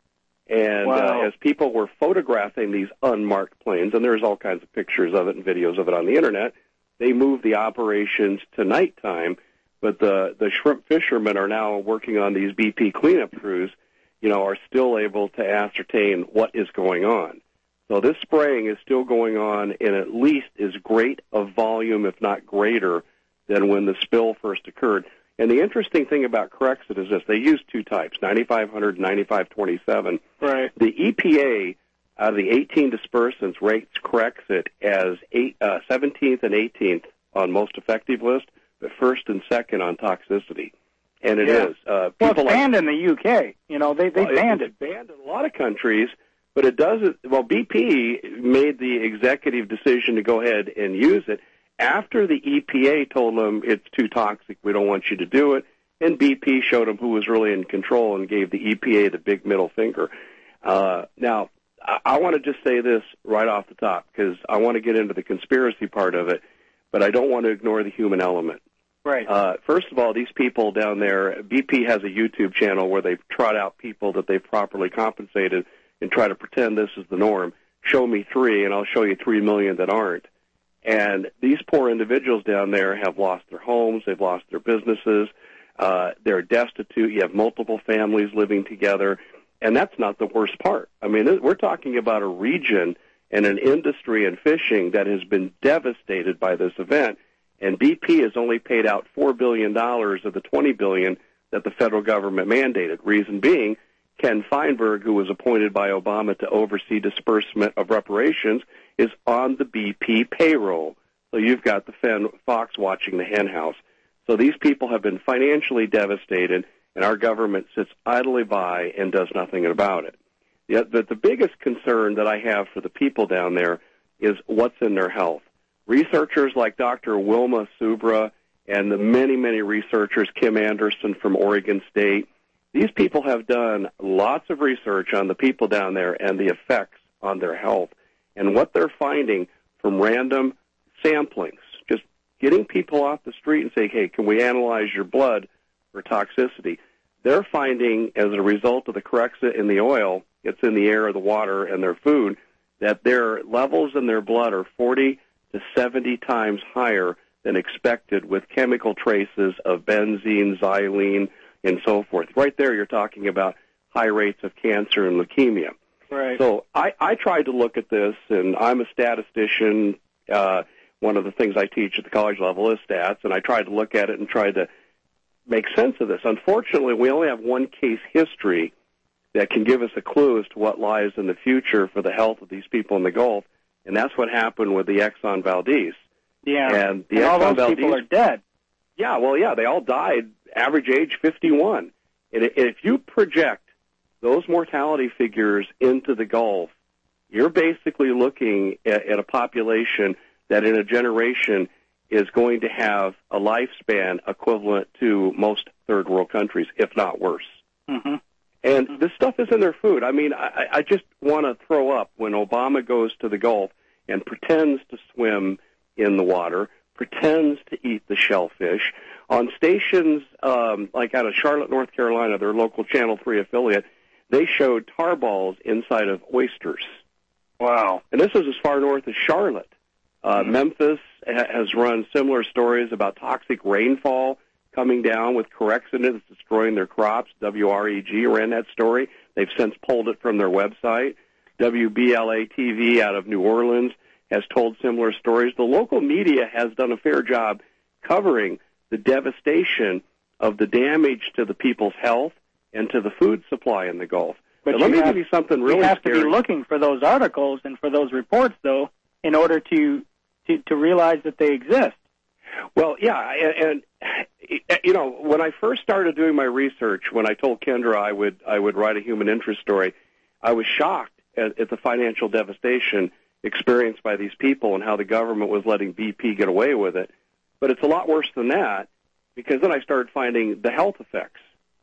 Speaker 8: And
Speaker 2: wow.
Speaker 8: uh, as people were photographing these unmarked planes, and there's all kinds of pictures of it and videos of it on the Internet, they moved the operations to nighttime. But the, the shrimp fishermen are now working on these B P cleanup crews, you know, are still able to ascertain what is going on. So this spraying is still going on in at least as great a volume, if not greater, than when the spill first occurred. And the interesting thing about Corexit is this. They use two types, ninety-five hundred and ninety-five twenty-seven.
Speaker 2: Right.
Speaker 8: The E P A, out of the eighteen dispersants, rates Corexit as eight, uh, seventeenth and eighteenth on most effective list, but first and second on toxicity. And it
Speaker 2: yeah.
Speaker 8: is. Uh,
Speaker 2: well, it's
Speaker 8: like,
Speaker 2: banned in the U K. You know, they, they
Speaker 8: well,
Speaker 2: banned
Speaker 8: it's
Speaker 2: it.
Speaker 8: banned in a lot of countries, but it doesn't. Well, B P made the executive decision to go ahead and use it after the E P A told them it's too toxic, we don't want you to do it, and B P showed them who was really in control and gave the E P A the big middle finger. Uh, now, I, I want to just say this right off the top, because I want to get into the conspiracy part of it, but I don't want to ignore the human element.
Speaker 2: Right.
Speaker 8: Uh, first of all, these people down there, B P has a YouTube channel where they trot out people that they've properly compensated and try to pretend this is the norm. Show me three, and I'll show you three million that aren't. And these poor individuals down there have lost their homes, they've lost their businesses, uh, they're destitute, you have multiple families living together, and that's not the worst part. I mean, we're talking about a region and an industry in fishing that has been devastated by this event, and B P has only paid out four billion dollars of the twenty billion dollars that the federal government mandated. Reason being, Ken Feinberg, who was appointed by Obama to oversee disbursement of reparations, is on the B P payroll. So you've got the Fen Fox watching the hen house. So these people have been financially devastated, and our government sits idly by and does nothing about it. The, the, the biggest concern that I have for the people down there is what's in their health. Researchers like Doctor Wilma Subra and the many, many researchers, Kim Anderson from Oregon State, these people have done lots of research on the people down there and the effects on their health. And what they're finding from random samplings, just getting people off the street and saying, hey, can we analyze your blood for toxicity? They're finding, as a result of the Corexit in the oil, it's in the air, the water, and their food, that their levels in their blood are forty to seventy times higher than expected with chemical traces of benzene, xylene, and so forth. Right there, you're talking about high rates of cancer and leukemia.
Speaker 2: Right.
Speaker 8: So I, I tried to look at this, and I'm a statistician. Uh, one of the things I teach at the college level is stats, and I tried to look at it and tried to make sense of this. Unfortunately, we only have one case history that can give us a clue as to what lies in the future for the health of these people in the Gulf, and that's what happened with the Exxon Valdez.
Speaker 2: Yeah,
Speaker 8: and, the
Speaker 2: and all
Speaker 8: Exxon
Speaker 2: those
Speaker 8: Valdez,
Speaker 2: people are dead.
Speaker 8: Yeah, well, yeah, they all died, average age fifty-one. And if you project those mortality figures into the Gulf, you're basically looking at, at a population that in a generation is going to have a lifespan equivalent to most third world countries, if not worse.
Speaker 2: Mm-hmm.
Speaker 8: And this stuff is in their food. I mean, I, I just want to throw up when Obama goes to the Gulf and pretends to swim in the water, pretends to eat the shellfish. On stations um, like out of Charlotte, North Carolina, their local Channel three affiliate, they showed tar balls inside of oysters.
Speaker 2: Wow.
Speaker 8: And this is as far north as Charlotte. Uh, mm-hmm. Memphis ha- has run similar stories about toxic rainfall coming down with Corexit that's destroying their crops. W R E G ran that story. They've since pulled it from their website. W B L A T V out of New Orleans has told similar stories. The local media has done a fair job covering the devastation of the damage to the people's health and to the food supply in the Gulf.
Speaker 2: But
Speaker 8: now, let me
Speaker 2: have,
Speaker 8: give you something really
Speaker 2: You have
Speaker 8: scary.
Speaker 2: to be looking for those articles and for those reports, though, in order to to, to realize that they exist.
Speaker 8: Well, yeah, and, and you know, when I first started doing my research, when I told Kendra I would I would write a human interest story, I was shocked at, at the financial devastation experienced by these people and how the government was letting B P get away with it. But it's a lot worse than that, because then I started finding the health effects.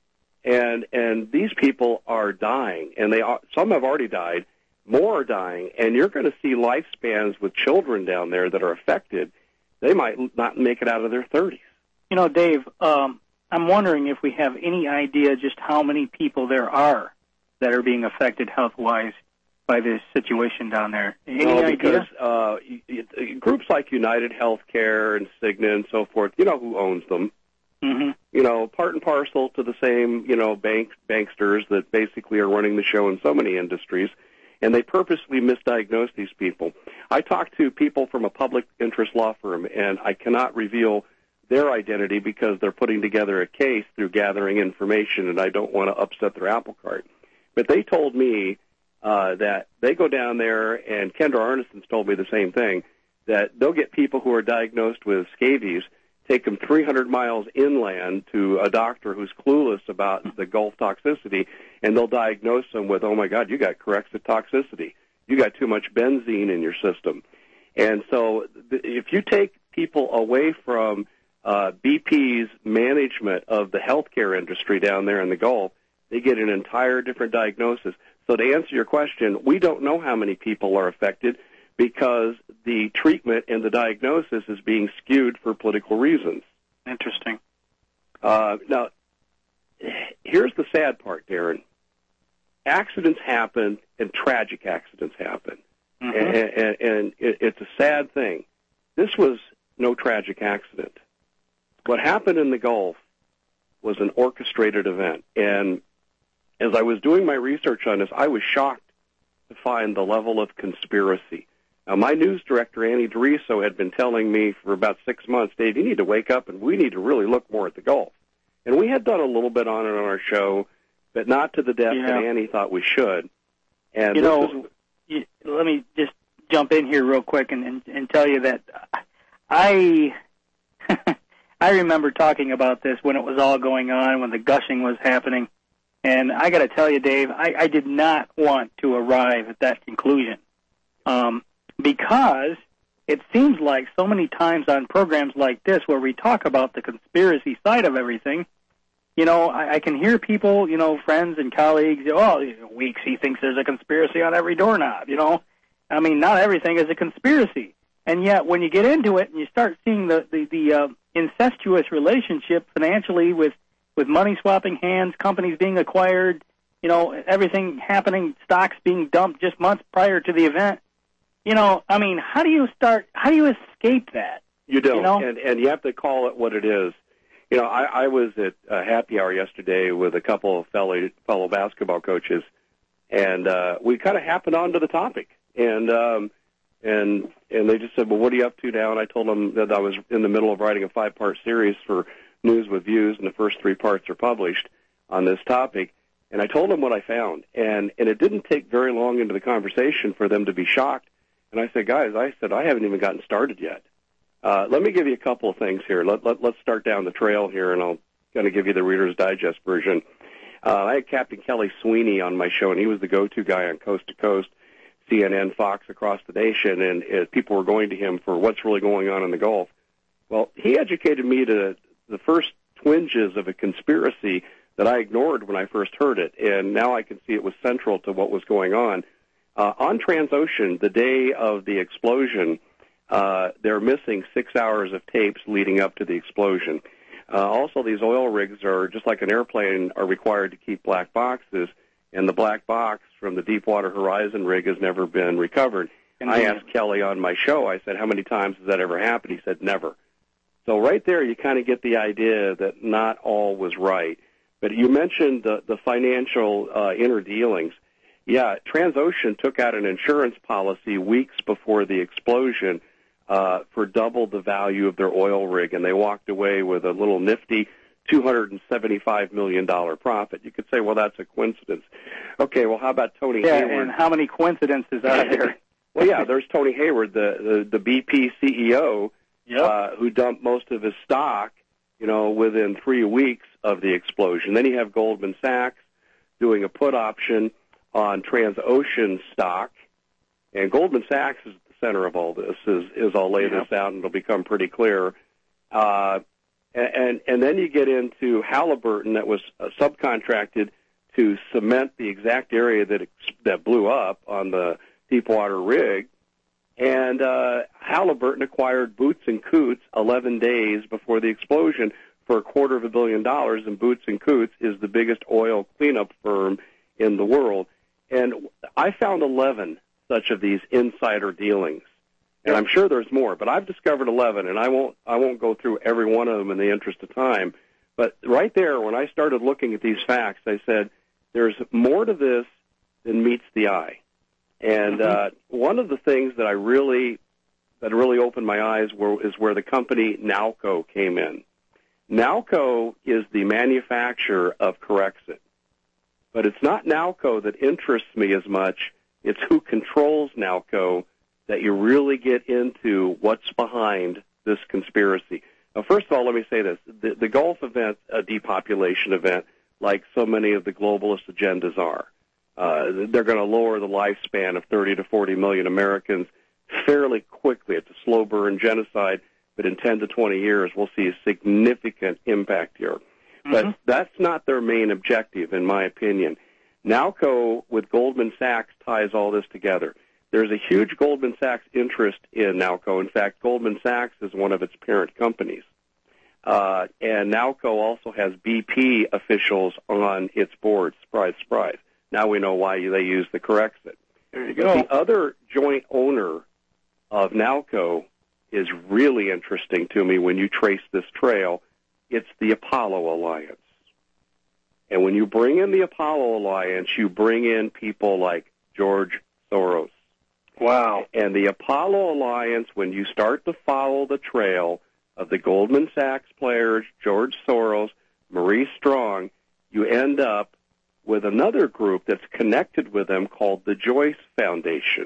Speaker 8: And and these people are dying, and they are, some have already died, more are dying, and you're going to see lifespans with children down there that are affected. They might not make it out of their thirties.
Speaker 2: You know, Dave, um, I'm wondering if we have any idea just how many people there are that are being affected health-wise by this situation down there. Any
Speaker 8: no,
Speaker 2: idea?
Speaker 8: Because uh, groups like United Healthcare and Cigna and so forth, you know who owns them.
Speaker 2: Mm-hmm.
Speaker 8: You know, part and parcel to the same, you know, bank banksters that basically are running the show in so many industries, and they purposely misdiagnose these people. I talked to people from a public interest law firm, and I cannot reveal their identity because they're putting together a case through gathering information, and I don't want to upset their apple cart. But they told me uh, that they go down there, and Kendra Arneson's told me the same thing, that they'll get people who are diagnosed with scabies, take them three hundred miles inland to a doctor who's clueless about the Gulf toxicity, and they'll diagnose them with, oh, my God, you got Corexit toxicity. You got too much benzene in your system. And so th- if you take people away from uh, B P's management of the healthcare industry down there in the Gulf, they get an entire different diagnosis. So to answer your question, we don't know how many people are affected, because the treatment and the diagnosis is being skewed for political reasons.
Speaker 2: Interesting.
Speaker 8: Uh, now, here's the sad part, Darren. Accidents happen, and tragic accidents happen. Mm-hmm. And, and, and it, it's a sad thing. This was no tragic accident. What happened in the Gulf was an orchestrated event. And as I was doing my research on this, I was shocked to find the level of conspiracy. Now, my news director, Annie DeRiso, had been telling me for about six months, Dave, you need to wake up and we need to really look more at the Gulf. And we had done a little bit on it on our show, but not to the depth
Speaker 2: yeah.
Speaker 8: that Annie thought we should. And
Speaker 2: you
Speaker 8: this
Speaker 2: know,
Speaker 8: is,
Speaker 2: you, let me just jump in here real quick and, and, and tell you that I I remember talking about this when it was all going on, when the gushing was happening. And I got to tell you, Dave, I, I did not want to arrive at that conclusion. Um, because it seems like so many times on programs like this where we talk about the conspiracy side of everything, you know, I, I can hear people, you know, friends and colleagues, oh, Weeks, he thinks there's a conspiracy on every doorknob, you know. I mean, not everything is a conspiracy. And yet when you get into it and you start seeing the, the, the uh, incestuous relationship financially with, with money swapping hands, companies being acquired, you know, everything happening, stocks being dumped just months prior to the event, you know, I mean, how do you start, how do you escape that?
Speaker 8: You don't,
Speaker 2: you know?
Speaker 8: and, and you have to call it what it is. You know, I, I was at a happy hour yesterday with a couple of fellow, fellow basketball coaches, and uh, we kind of happened onto the topic. And um, and and they just said, well, what are you up to now? And I told them that I was in the middle of writing a five-part series for News with Views, and the first three parts are published on this topic. And I told them what I found. And, and it didn't take very long into the conversation for them to be shocked. And I said, guys, I said, I haven't even gotten started yet. Uh, let me give you a couple of things here. Let, let, let's start down the trail here, and I'll kind of give you the Reader's Digest version. Uh, I had Captain Kelly Sweeney on my show, and he was the go-to guy on Coast to Coast, C N N, Fox, across the nation, and uh, people were going to him for what's really going on in the Gulf. Well, he educated me to the first twinges of a conspiracy that I ignored when I first heard it, and now I can see it was central to what was going on. Uh, on Transocean, the day of the explosion, uh, they're missing six hours of tapes leading up to the explosion. Uh, also, these oil rigs are, just like an airplane, are required to keep black boxes, and the black box from the Deepwater Horizon rig has never been recovered. And I asked Kelly on my show, I said, how many times has that ever happened? He said, never. So right there, you kind of get the idea that not all was right. But you mentioned the, the financial uh, inner dealings. Yeah, Transocean took out an insurance policy weeks before the explosion uh, for double the value of their oil rig, and they walked away with a little nifty two hundred seventy-five million dollars profit. You could say, well, that's a coincidence. Okay, well, how about Tony
Speaker 2: yeah,
Speaker 8: Hayward?
Speaker 2: And how many coincidences are there?
Speaker 8: Well, yeah, there's Tony Hayward, the, the, the B P C E O, yep. uh, who dumped most of his stock, you know, within three weeks of the explosion. Then you have Goldman Sachs doing a put option on Transocean stock, and Goldman Sachs is at the center of all this, as, as I'll lay yep. this out, and it'll become pretty clear. Uh, and, and then you get into Halliburton that was uh, subcontracted to cement the exact area that, that blew up on the Deepwater rig. And uh, Halliburton acquired Boots and Coots eleven days before the explosion for a quarter of a billion dollars, and Boots and Coots is the biggest oil cleanup firm in the world. And I found eleven such of these insider dealings, and I'm sure there's more, but I've discovered eleven, and I won't I won't go through every one of them in the interest of time. But right there, when I started looking at these facts, I said, there's more to this than meets the eye. And uh, one of the things that I really that really opened my eyes were, is where the company Nalco came in. Nalco is the manufacturer of Corexit. But it's not Nalco that interests me as much. It's who controls Nalco that you really get into what's behind this conspiracy. Now, first of all, let me say this. The, the Gulf event, a depopulation event, like so many of the globalist agendas are. Uh, they're going to lower the lifespan of thirty to forty million Americans fairly quickly. It's a slow burn genocide, but in ten to twenty years, we'll see a significant impact here. Mm-hmm. But that's not their main objective, in my opinion. Nalco with Goldman Sachs ties all this together. There's a huge Goldman Sachs interest in Nalco. In fact, Goldman Sachs is one of its parent companies. Uh, and Nalco also has B P officials on its board. Surprise, surprise. Now we know why they use the Corexit.
Speaker 2: There you go.
Speaker 8: The other joint owner of Nalco is really interesting to me when you trace this trail. It's the Apollo Alliance. And when you bring in the Apollo Alliance, you bring in people like George Soros.
Speaker 2: Wow.
Speaker 8: And the Apollo Alliance, when you start to follow the trail of the Goldman Sachs players, George Soros, Maurice Strong, you end up with another group that's connected with them called the Joyce Foundation.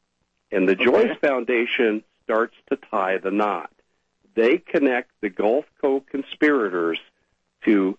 Speaker 8: And the okay. Joyce Foundation starts to tie the knot. They connect the Gulf co-conspirators to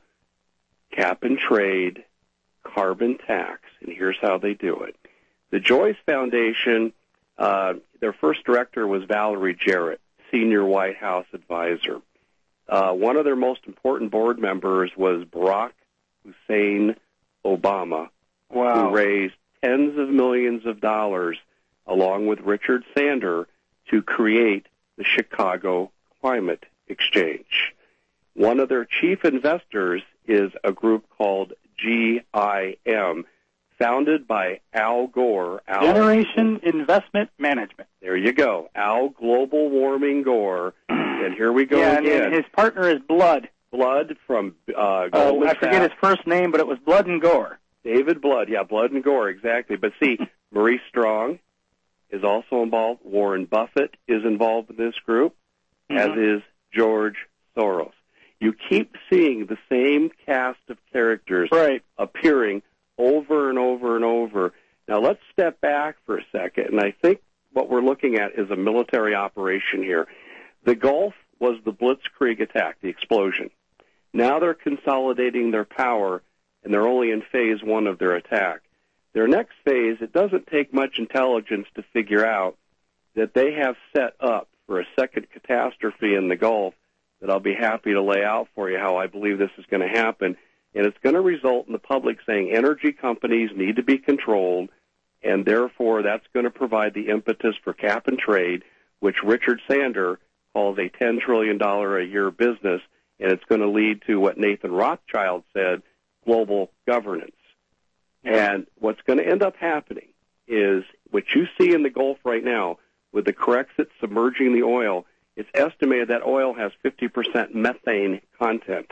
Speaker 8: cap and trade, carbon tax, and here's how they do it. The Joyce Foundation, uh, their first director was Valerie Jarrett, senior White House advisor. Uh, one of their most important board members was Barack Hussein Obama,
Speaker 2: wow.
Speaker 8: who raised tens of millions of dollars along with Richard Sander to create the Chicago Climate Exchange. One of their chief investors is a group called G I M, founded by Al Gore. Al,
Speaker 2: Generation Investment Management.
Speaker 8: There you go. Al Global Warming Gore. And here we go
Speaker 2: yeah,
Speaker 8: again.
Speaker 2: And his partner is Blood.
Speaker 8: Blood from uh, Goldman
Speaker 2: Oh, I forget
Speaker 8: Sachs.
Speaker 2: his first name, but it was Blood and Gore.
Speaker 8: David Blood, yeah, Blood and Gore, exactly. But see, Maurice Strong is also involved. Warren Buffett is involved in this group, mm-hmm. as is George Soros. You keep seeing the same cast of characters
Speaker 2: right.
Speaker 8: appearing over and over and over. Now, let's step back for a second, and I think what we're looking at is a military operation here. The Gulf was the Blitzkrieg attack, the explosion. Now they're consolidating their power, and they're only in phase one of their attack. Their next phase, it doesn't take much intelligence to figure out that they have set up for a second catastrophe in the Gulf that I'll be happy to lay out for you how I believe this is going to happen. And it's going to result in the public saying energy companies need to be controlled, and therefore that's going to provide the impetus for cap and trade, which Richard Sander calls a ten trillion dollars a year business, and it's going to lead to what Nathan Rothschild said, global governance. And what's going to end up happening is what you see in the Gulf right now with the Corexit submerging the oil, it's estimated that oil has fifty percent methane content.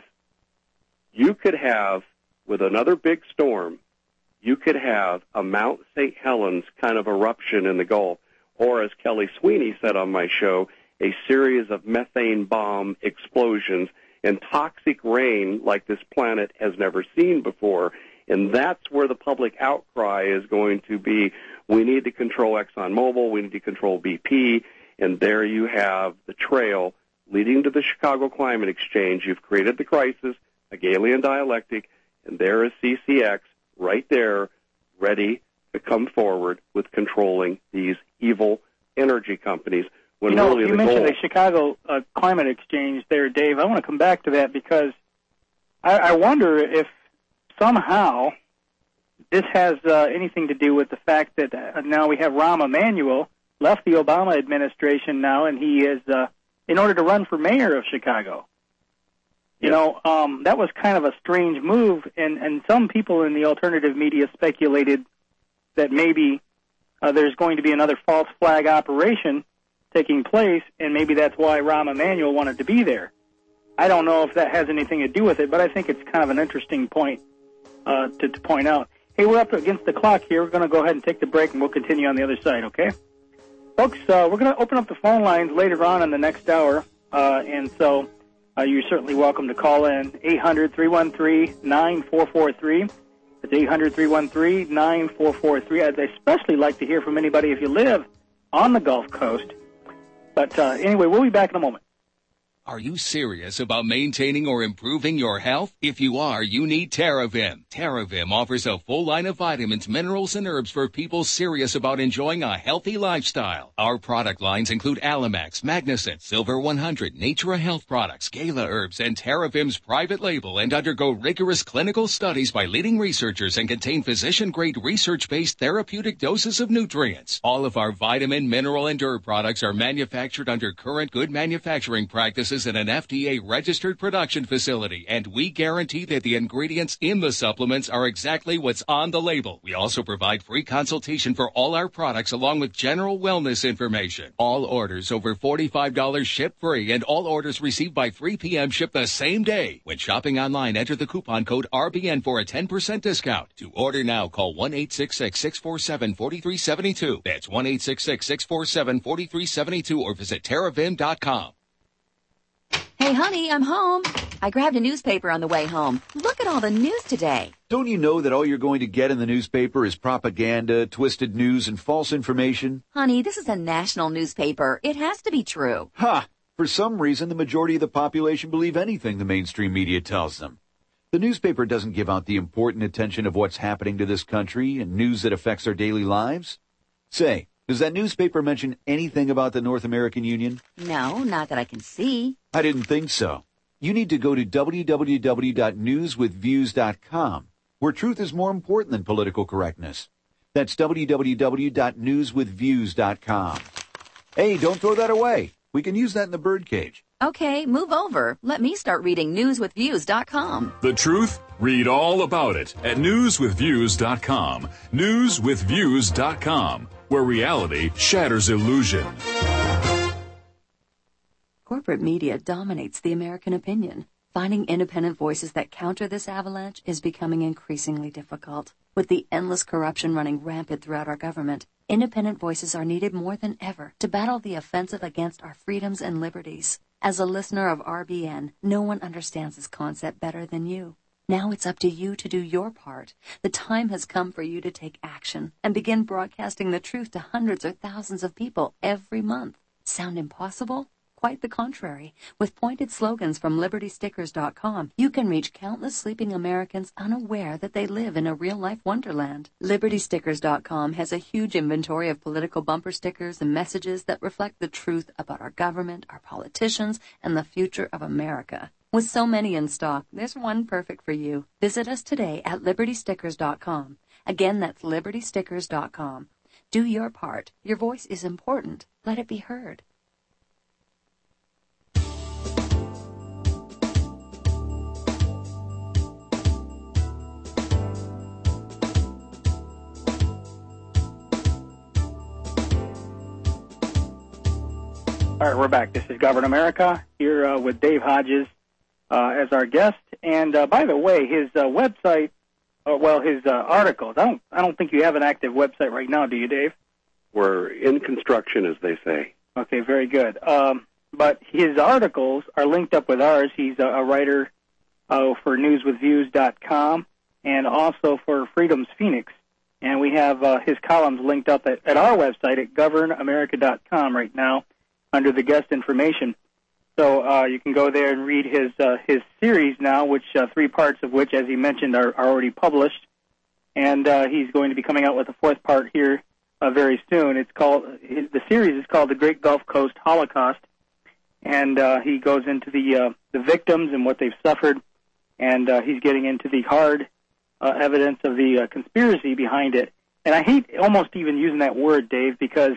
Speaker 8: You could have, with another big storm, you could have a Mount Saint Helens kind of eruption in the Gulf, or as Kelly Sweeney said on my show, a series of methane bomb explosions and toxic rain like this planet has never seen before. And that's where the public outcry is going to be. We need to control ExxonMobil. We need to control B P. And there you have the trail leading to the Chicago Climate Exchange. You've created the crisis, Hegelian dialectic, and there is C C X right there ready to come forward with controlling these evil energy companies, when
Speaker 2: you know,
Speaker 8: really
Speaker 2: you
Speaker 8: the
Speaker 2: mentioned
Speaker 8: goal.
Speaker 2: the Chicago uh, Climate Exchange there, Dave. I want to come back to that because I, I wonder if somehow this has uh, anything to do with the fact that uh, now we have Rahm Emanuel left the Obama administration now, and he is uh, in order to run for mayor of Chicago. You know, um, that was kind of a strange move, and, and some people in the alternative media speculated that maybe uh, there's going to be another false flag operation taking place, and maybe that's why Rahm Emanuel wanted to be there. I don't know if that has anything to do with it, but I think it's kind of an interesting point uh, to, to point out. Hey, we're up against the clock here. We're going to go ahead and take the break, and we'll continue on the other side, okay? Folks, uh, we're going to open up the phone lines later on in the next hour, uh, and so uh, you're certainly welcome to call in eight hundred, three one three, nine four four three. That's eight hundred, three one three, nine four four three. I'd especially like to hear from anybody if you live on the Gulf Coast. But uh, anyway, we'll be back in a moment.
Speaker 1: Are you serious about maintaining or improving your health? If you are, you need TerraVim. TerraVim offers a full line of vitamins, minerals, and herbs for people serious about enjoying a healthy lifestyle. Our product lines include Alamax, Magnicent, Silver one hundred, Natura Health Products, Gala Herbs, and TerraVim's private label, and undergo rigorous clinical studies by leading researchers and contain physician-grade research-based therapeutic doses of nutrients. All of our vitamin, mineral, and herb products are manufactured under current good manufacturing practices in an F D A-registered production facility, and we guarantee that the ingredients in the supplements are exactly what's on the label. We also provide free consultation for all our products along with general wellness information. All orders over forty-five dollars ship free, and all orders received by three p.m. ship the same day. When shopping online, enter the coupon code R B N for a ten percent discount. To order now, call one eight six six, six four seven, four three seven two. That's one eight six six, six four seven, four three seven two, or visit terravim dot com.
Speaker 22: Hey, honey, I'm home. I grabbed a newspaper on the way home. Look at all the news today.
Speaker 23: Don't you know that all you're going to get in the newspaper is propaganda, twisted news, and false information?
Speaker 22: Honey, this is a national newspaper. It has to be true.
Speaker 23: Ha! For some reason, the majority of the population believe anything the mainstream media tells them. The newspaper doesn't give out the important attention of what's happening to this country and news that affects our daily lives. Say, does that newspaper mention anything about the North American Union?
Speaker 22: No, not that I can see.
Speaker 23: I didn't think so. You need to go to w w w dot news with views dot com, where truth is more important than political correctness. That's w w w dot news with views dot com. Hey, don't throw that away. We can use that in the birdcage.
Speaker 22: Okay, move over. Let me start reading news with views dot com.
Speaker 24: The truth? Read all about it at news with views dot com. news with views dot com, where reality shatters illusion.
Speaker 25: Corporate media dominates the American opinion. Finding independent voices that counter this avalanche is becoming increasingly difficult. With the endless corruption running rampant throughout our government, independent voices are needed more than ever to battle the offensive against our freedoms and liberties. As a listener of R B N, no one understands this concept better than you. Now it's up to you to do your part. The time has come for you to take action and begin broadcasting the truth to hundreds or thousands of people every month. Sound impossible? Quite the contrary. With pointed slogans from liberty stickers dot com, you can reach countless sleeping Americans unaware that they live in a real-life wonderland. liberty stickers dot com has a huge inventory of political bumper stickers and messages that reflect the truth about our government, our politicians, and the future of America. With so many in stock, there's one perfect for you. Visit us today at liberty stickers dot com. Again, that's liberty stickers dot com. Do your part. Your voice is important. Let it be heard.
Speaker 2: All right, we're back. This is Govern America here uh, with Dave Hodges uh, as our guest. And uh, by the way, his uh, website, uh, well, his uh, articles. I don't, I don't think you have an active website right now, do you, Dave?
Speaker 8: We're in construction, as they say.
Speaker 2: Okay, very good. Um, but his articles are linked up with ours. He's a, a writer uh, for news with views dot com and also for Freedom's Phoenix. And we have uh, his columns linked up at, at our website at govern america dot com right now, under the guest information. So uh, you can go there and read his uh, his series now, which uh, three parts of which, as he mentioned, are, are already published. And uh, he's going to be coming out with a fourth part here uh, very soon. It's called the series is called The Great Gulf Coast Holocaust, and uh, he goes into the uh, the victims and what they've suffered, and uh, he's getting into the hard uh, evidence of the uh, conspiracy behind it. And I hate almost even using that word, Dave, because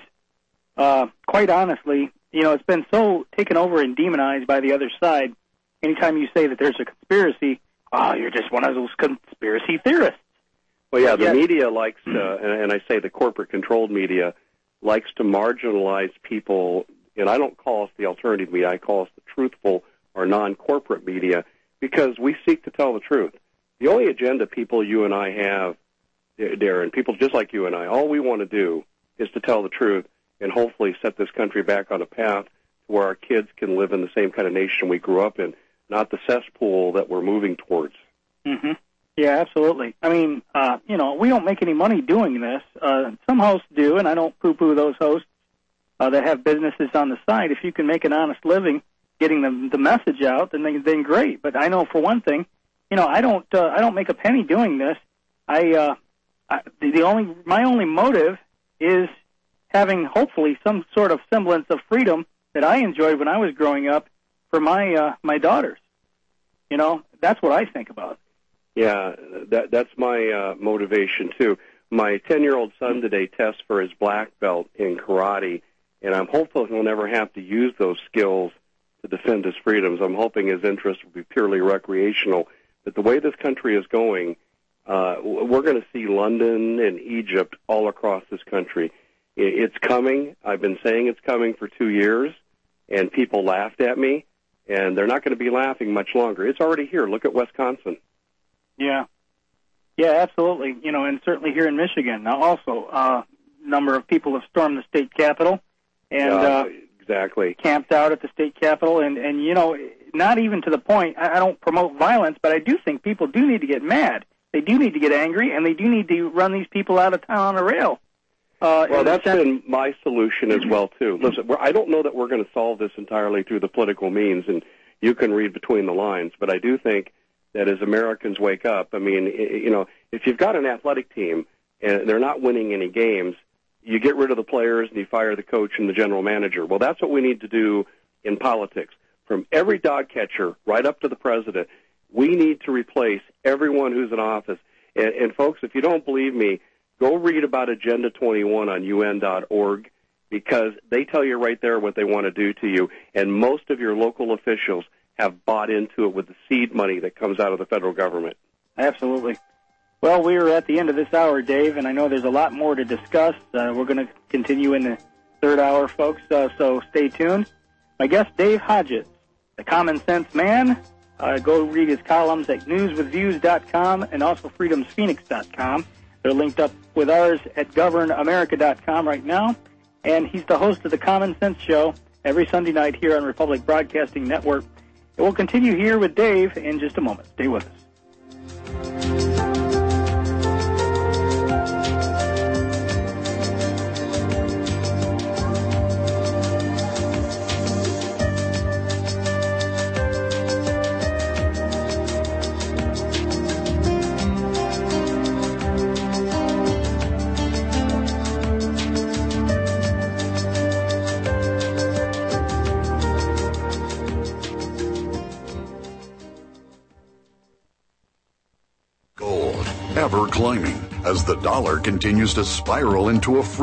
Speaker 2: uh, quite honestly, you know, it's been so taken over and demonized by the other side. Anytime you say that there's a conspiracy, oh, you're just one of those conspiracy theorists.
Speaker 8: Well, yeah, the
Speaker 2: Yes.
Speaker 8: media likes, uh, and, and I say the corporate-controlled media, likes to marginalize people, and I don't call us the alternative media, I call us the truthful or non-corporate media, because we seek to tell the truth. The only agenda people, you and I have, Darren, people just like you and I, all we want to do is to tell the truth and hopefully set this country back on a path where our kids can live in the same kind of nation we grew up in, not the cesspool that we're moving towards.
Speaker 2: Mm-hmm. Yeah, absolutely. I mean, uh, you know, we don't make any money doing this. Uh, some hosts do, and I don't poo-poo those hosts uh, that have businesses on the side. If you can make an honest living getting the, the message out, then they, then great. But I know for one thing, you know, I don't uh, I don't make a penny doing this. I, uh, I the, the only my only motive is having hopefully some sort of semblance of freedom that I enjoyed when I was growing up for my uh, my daughters. You know, that's what I think about.
Speaker 8: Yeah, that that's my uh, motivation, too. My ten-year-old son today tests for his black belt in karate, and I'm hopeful he'll never have to use those skills to defend his freedoms. I'm hoping his interest will be purely recreational. But the way this country is going, uh, we're going to see London and Egypt all across this country. It's coming. I've been saying it's coming for two years, and people laughed at me, and they're not going to be laughing much longer. It's already here. Look at Wisconsin.
Speaker 2: Yeah. Yeah, absolutely. You know, and certainly here in Michigan. Now, also, a uh, number of people have stormed the state capitol and
Speaker 8: uh,
Speaker 2: uh,
Speaker 8: exactly
Speaker 2: camped out at the state capitol. And, and, you know, not even to the point, I, I don't promote violence, but I do think people do need to get mad. They do need to get angry, and they do need to run these people out of town on a rail. Uh,
Speaker 8: well, that's been my solution as well, too. Listen, we're, I don't know that we're going to solve this entirely through the political means, and you can read between the lines, but I do think that as Americans wake up, I mean, you know, if you've got an athletic team and they're not winning any games, you get rid of the players and you fire the coach and the general manager. Well, that's what we need to do in politics. From every dog catcher right up to the president, we need to replace everyone who's in office. And, and folks, if you don't believe me, go read about Agenda twenty-one on U N dot org, because they tell you right there what they want to do to you. And most of your local officials have bought into it with the seed money that comes out of the federal government.
Speaker 2: Absolutely. Well, we are at the end of this hour, Dave, and I know there's a lot more to discuss. Uh, we're going to continue in the third hour, folks, uh, so stay tuned. My guest, Dave Hodgetts, the Common Sense Man. Uh, go read his columns at news with views dot com and also freedoms phoenix dot com. They're linked up with ours at govern america dot com right now. And he's the host of the Common Sense Show every Sunday night here on Republic Broadcasting Network. And we'll continue here with Dave in just a moment. Stay with us.
Speaker 3: Ever climbing as the dollar continues to spiral into a free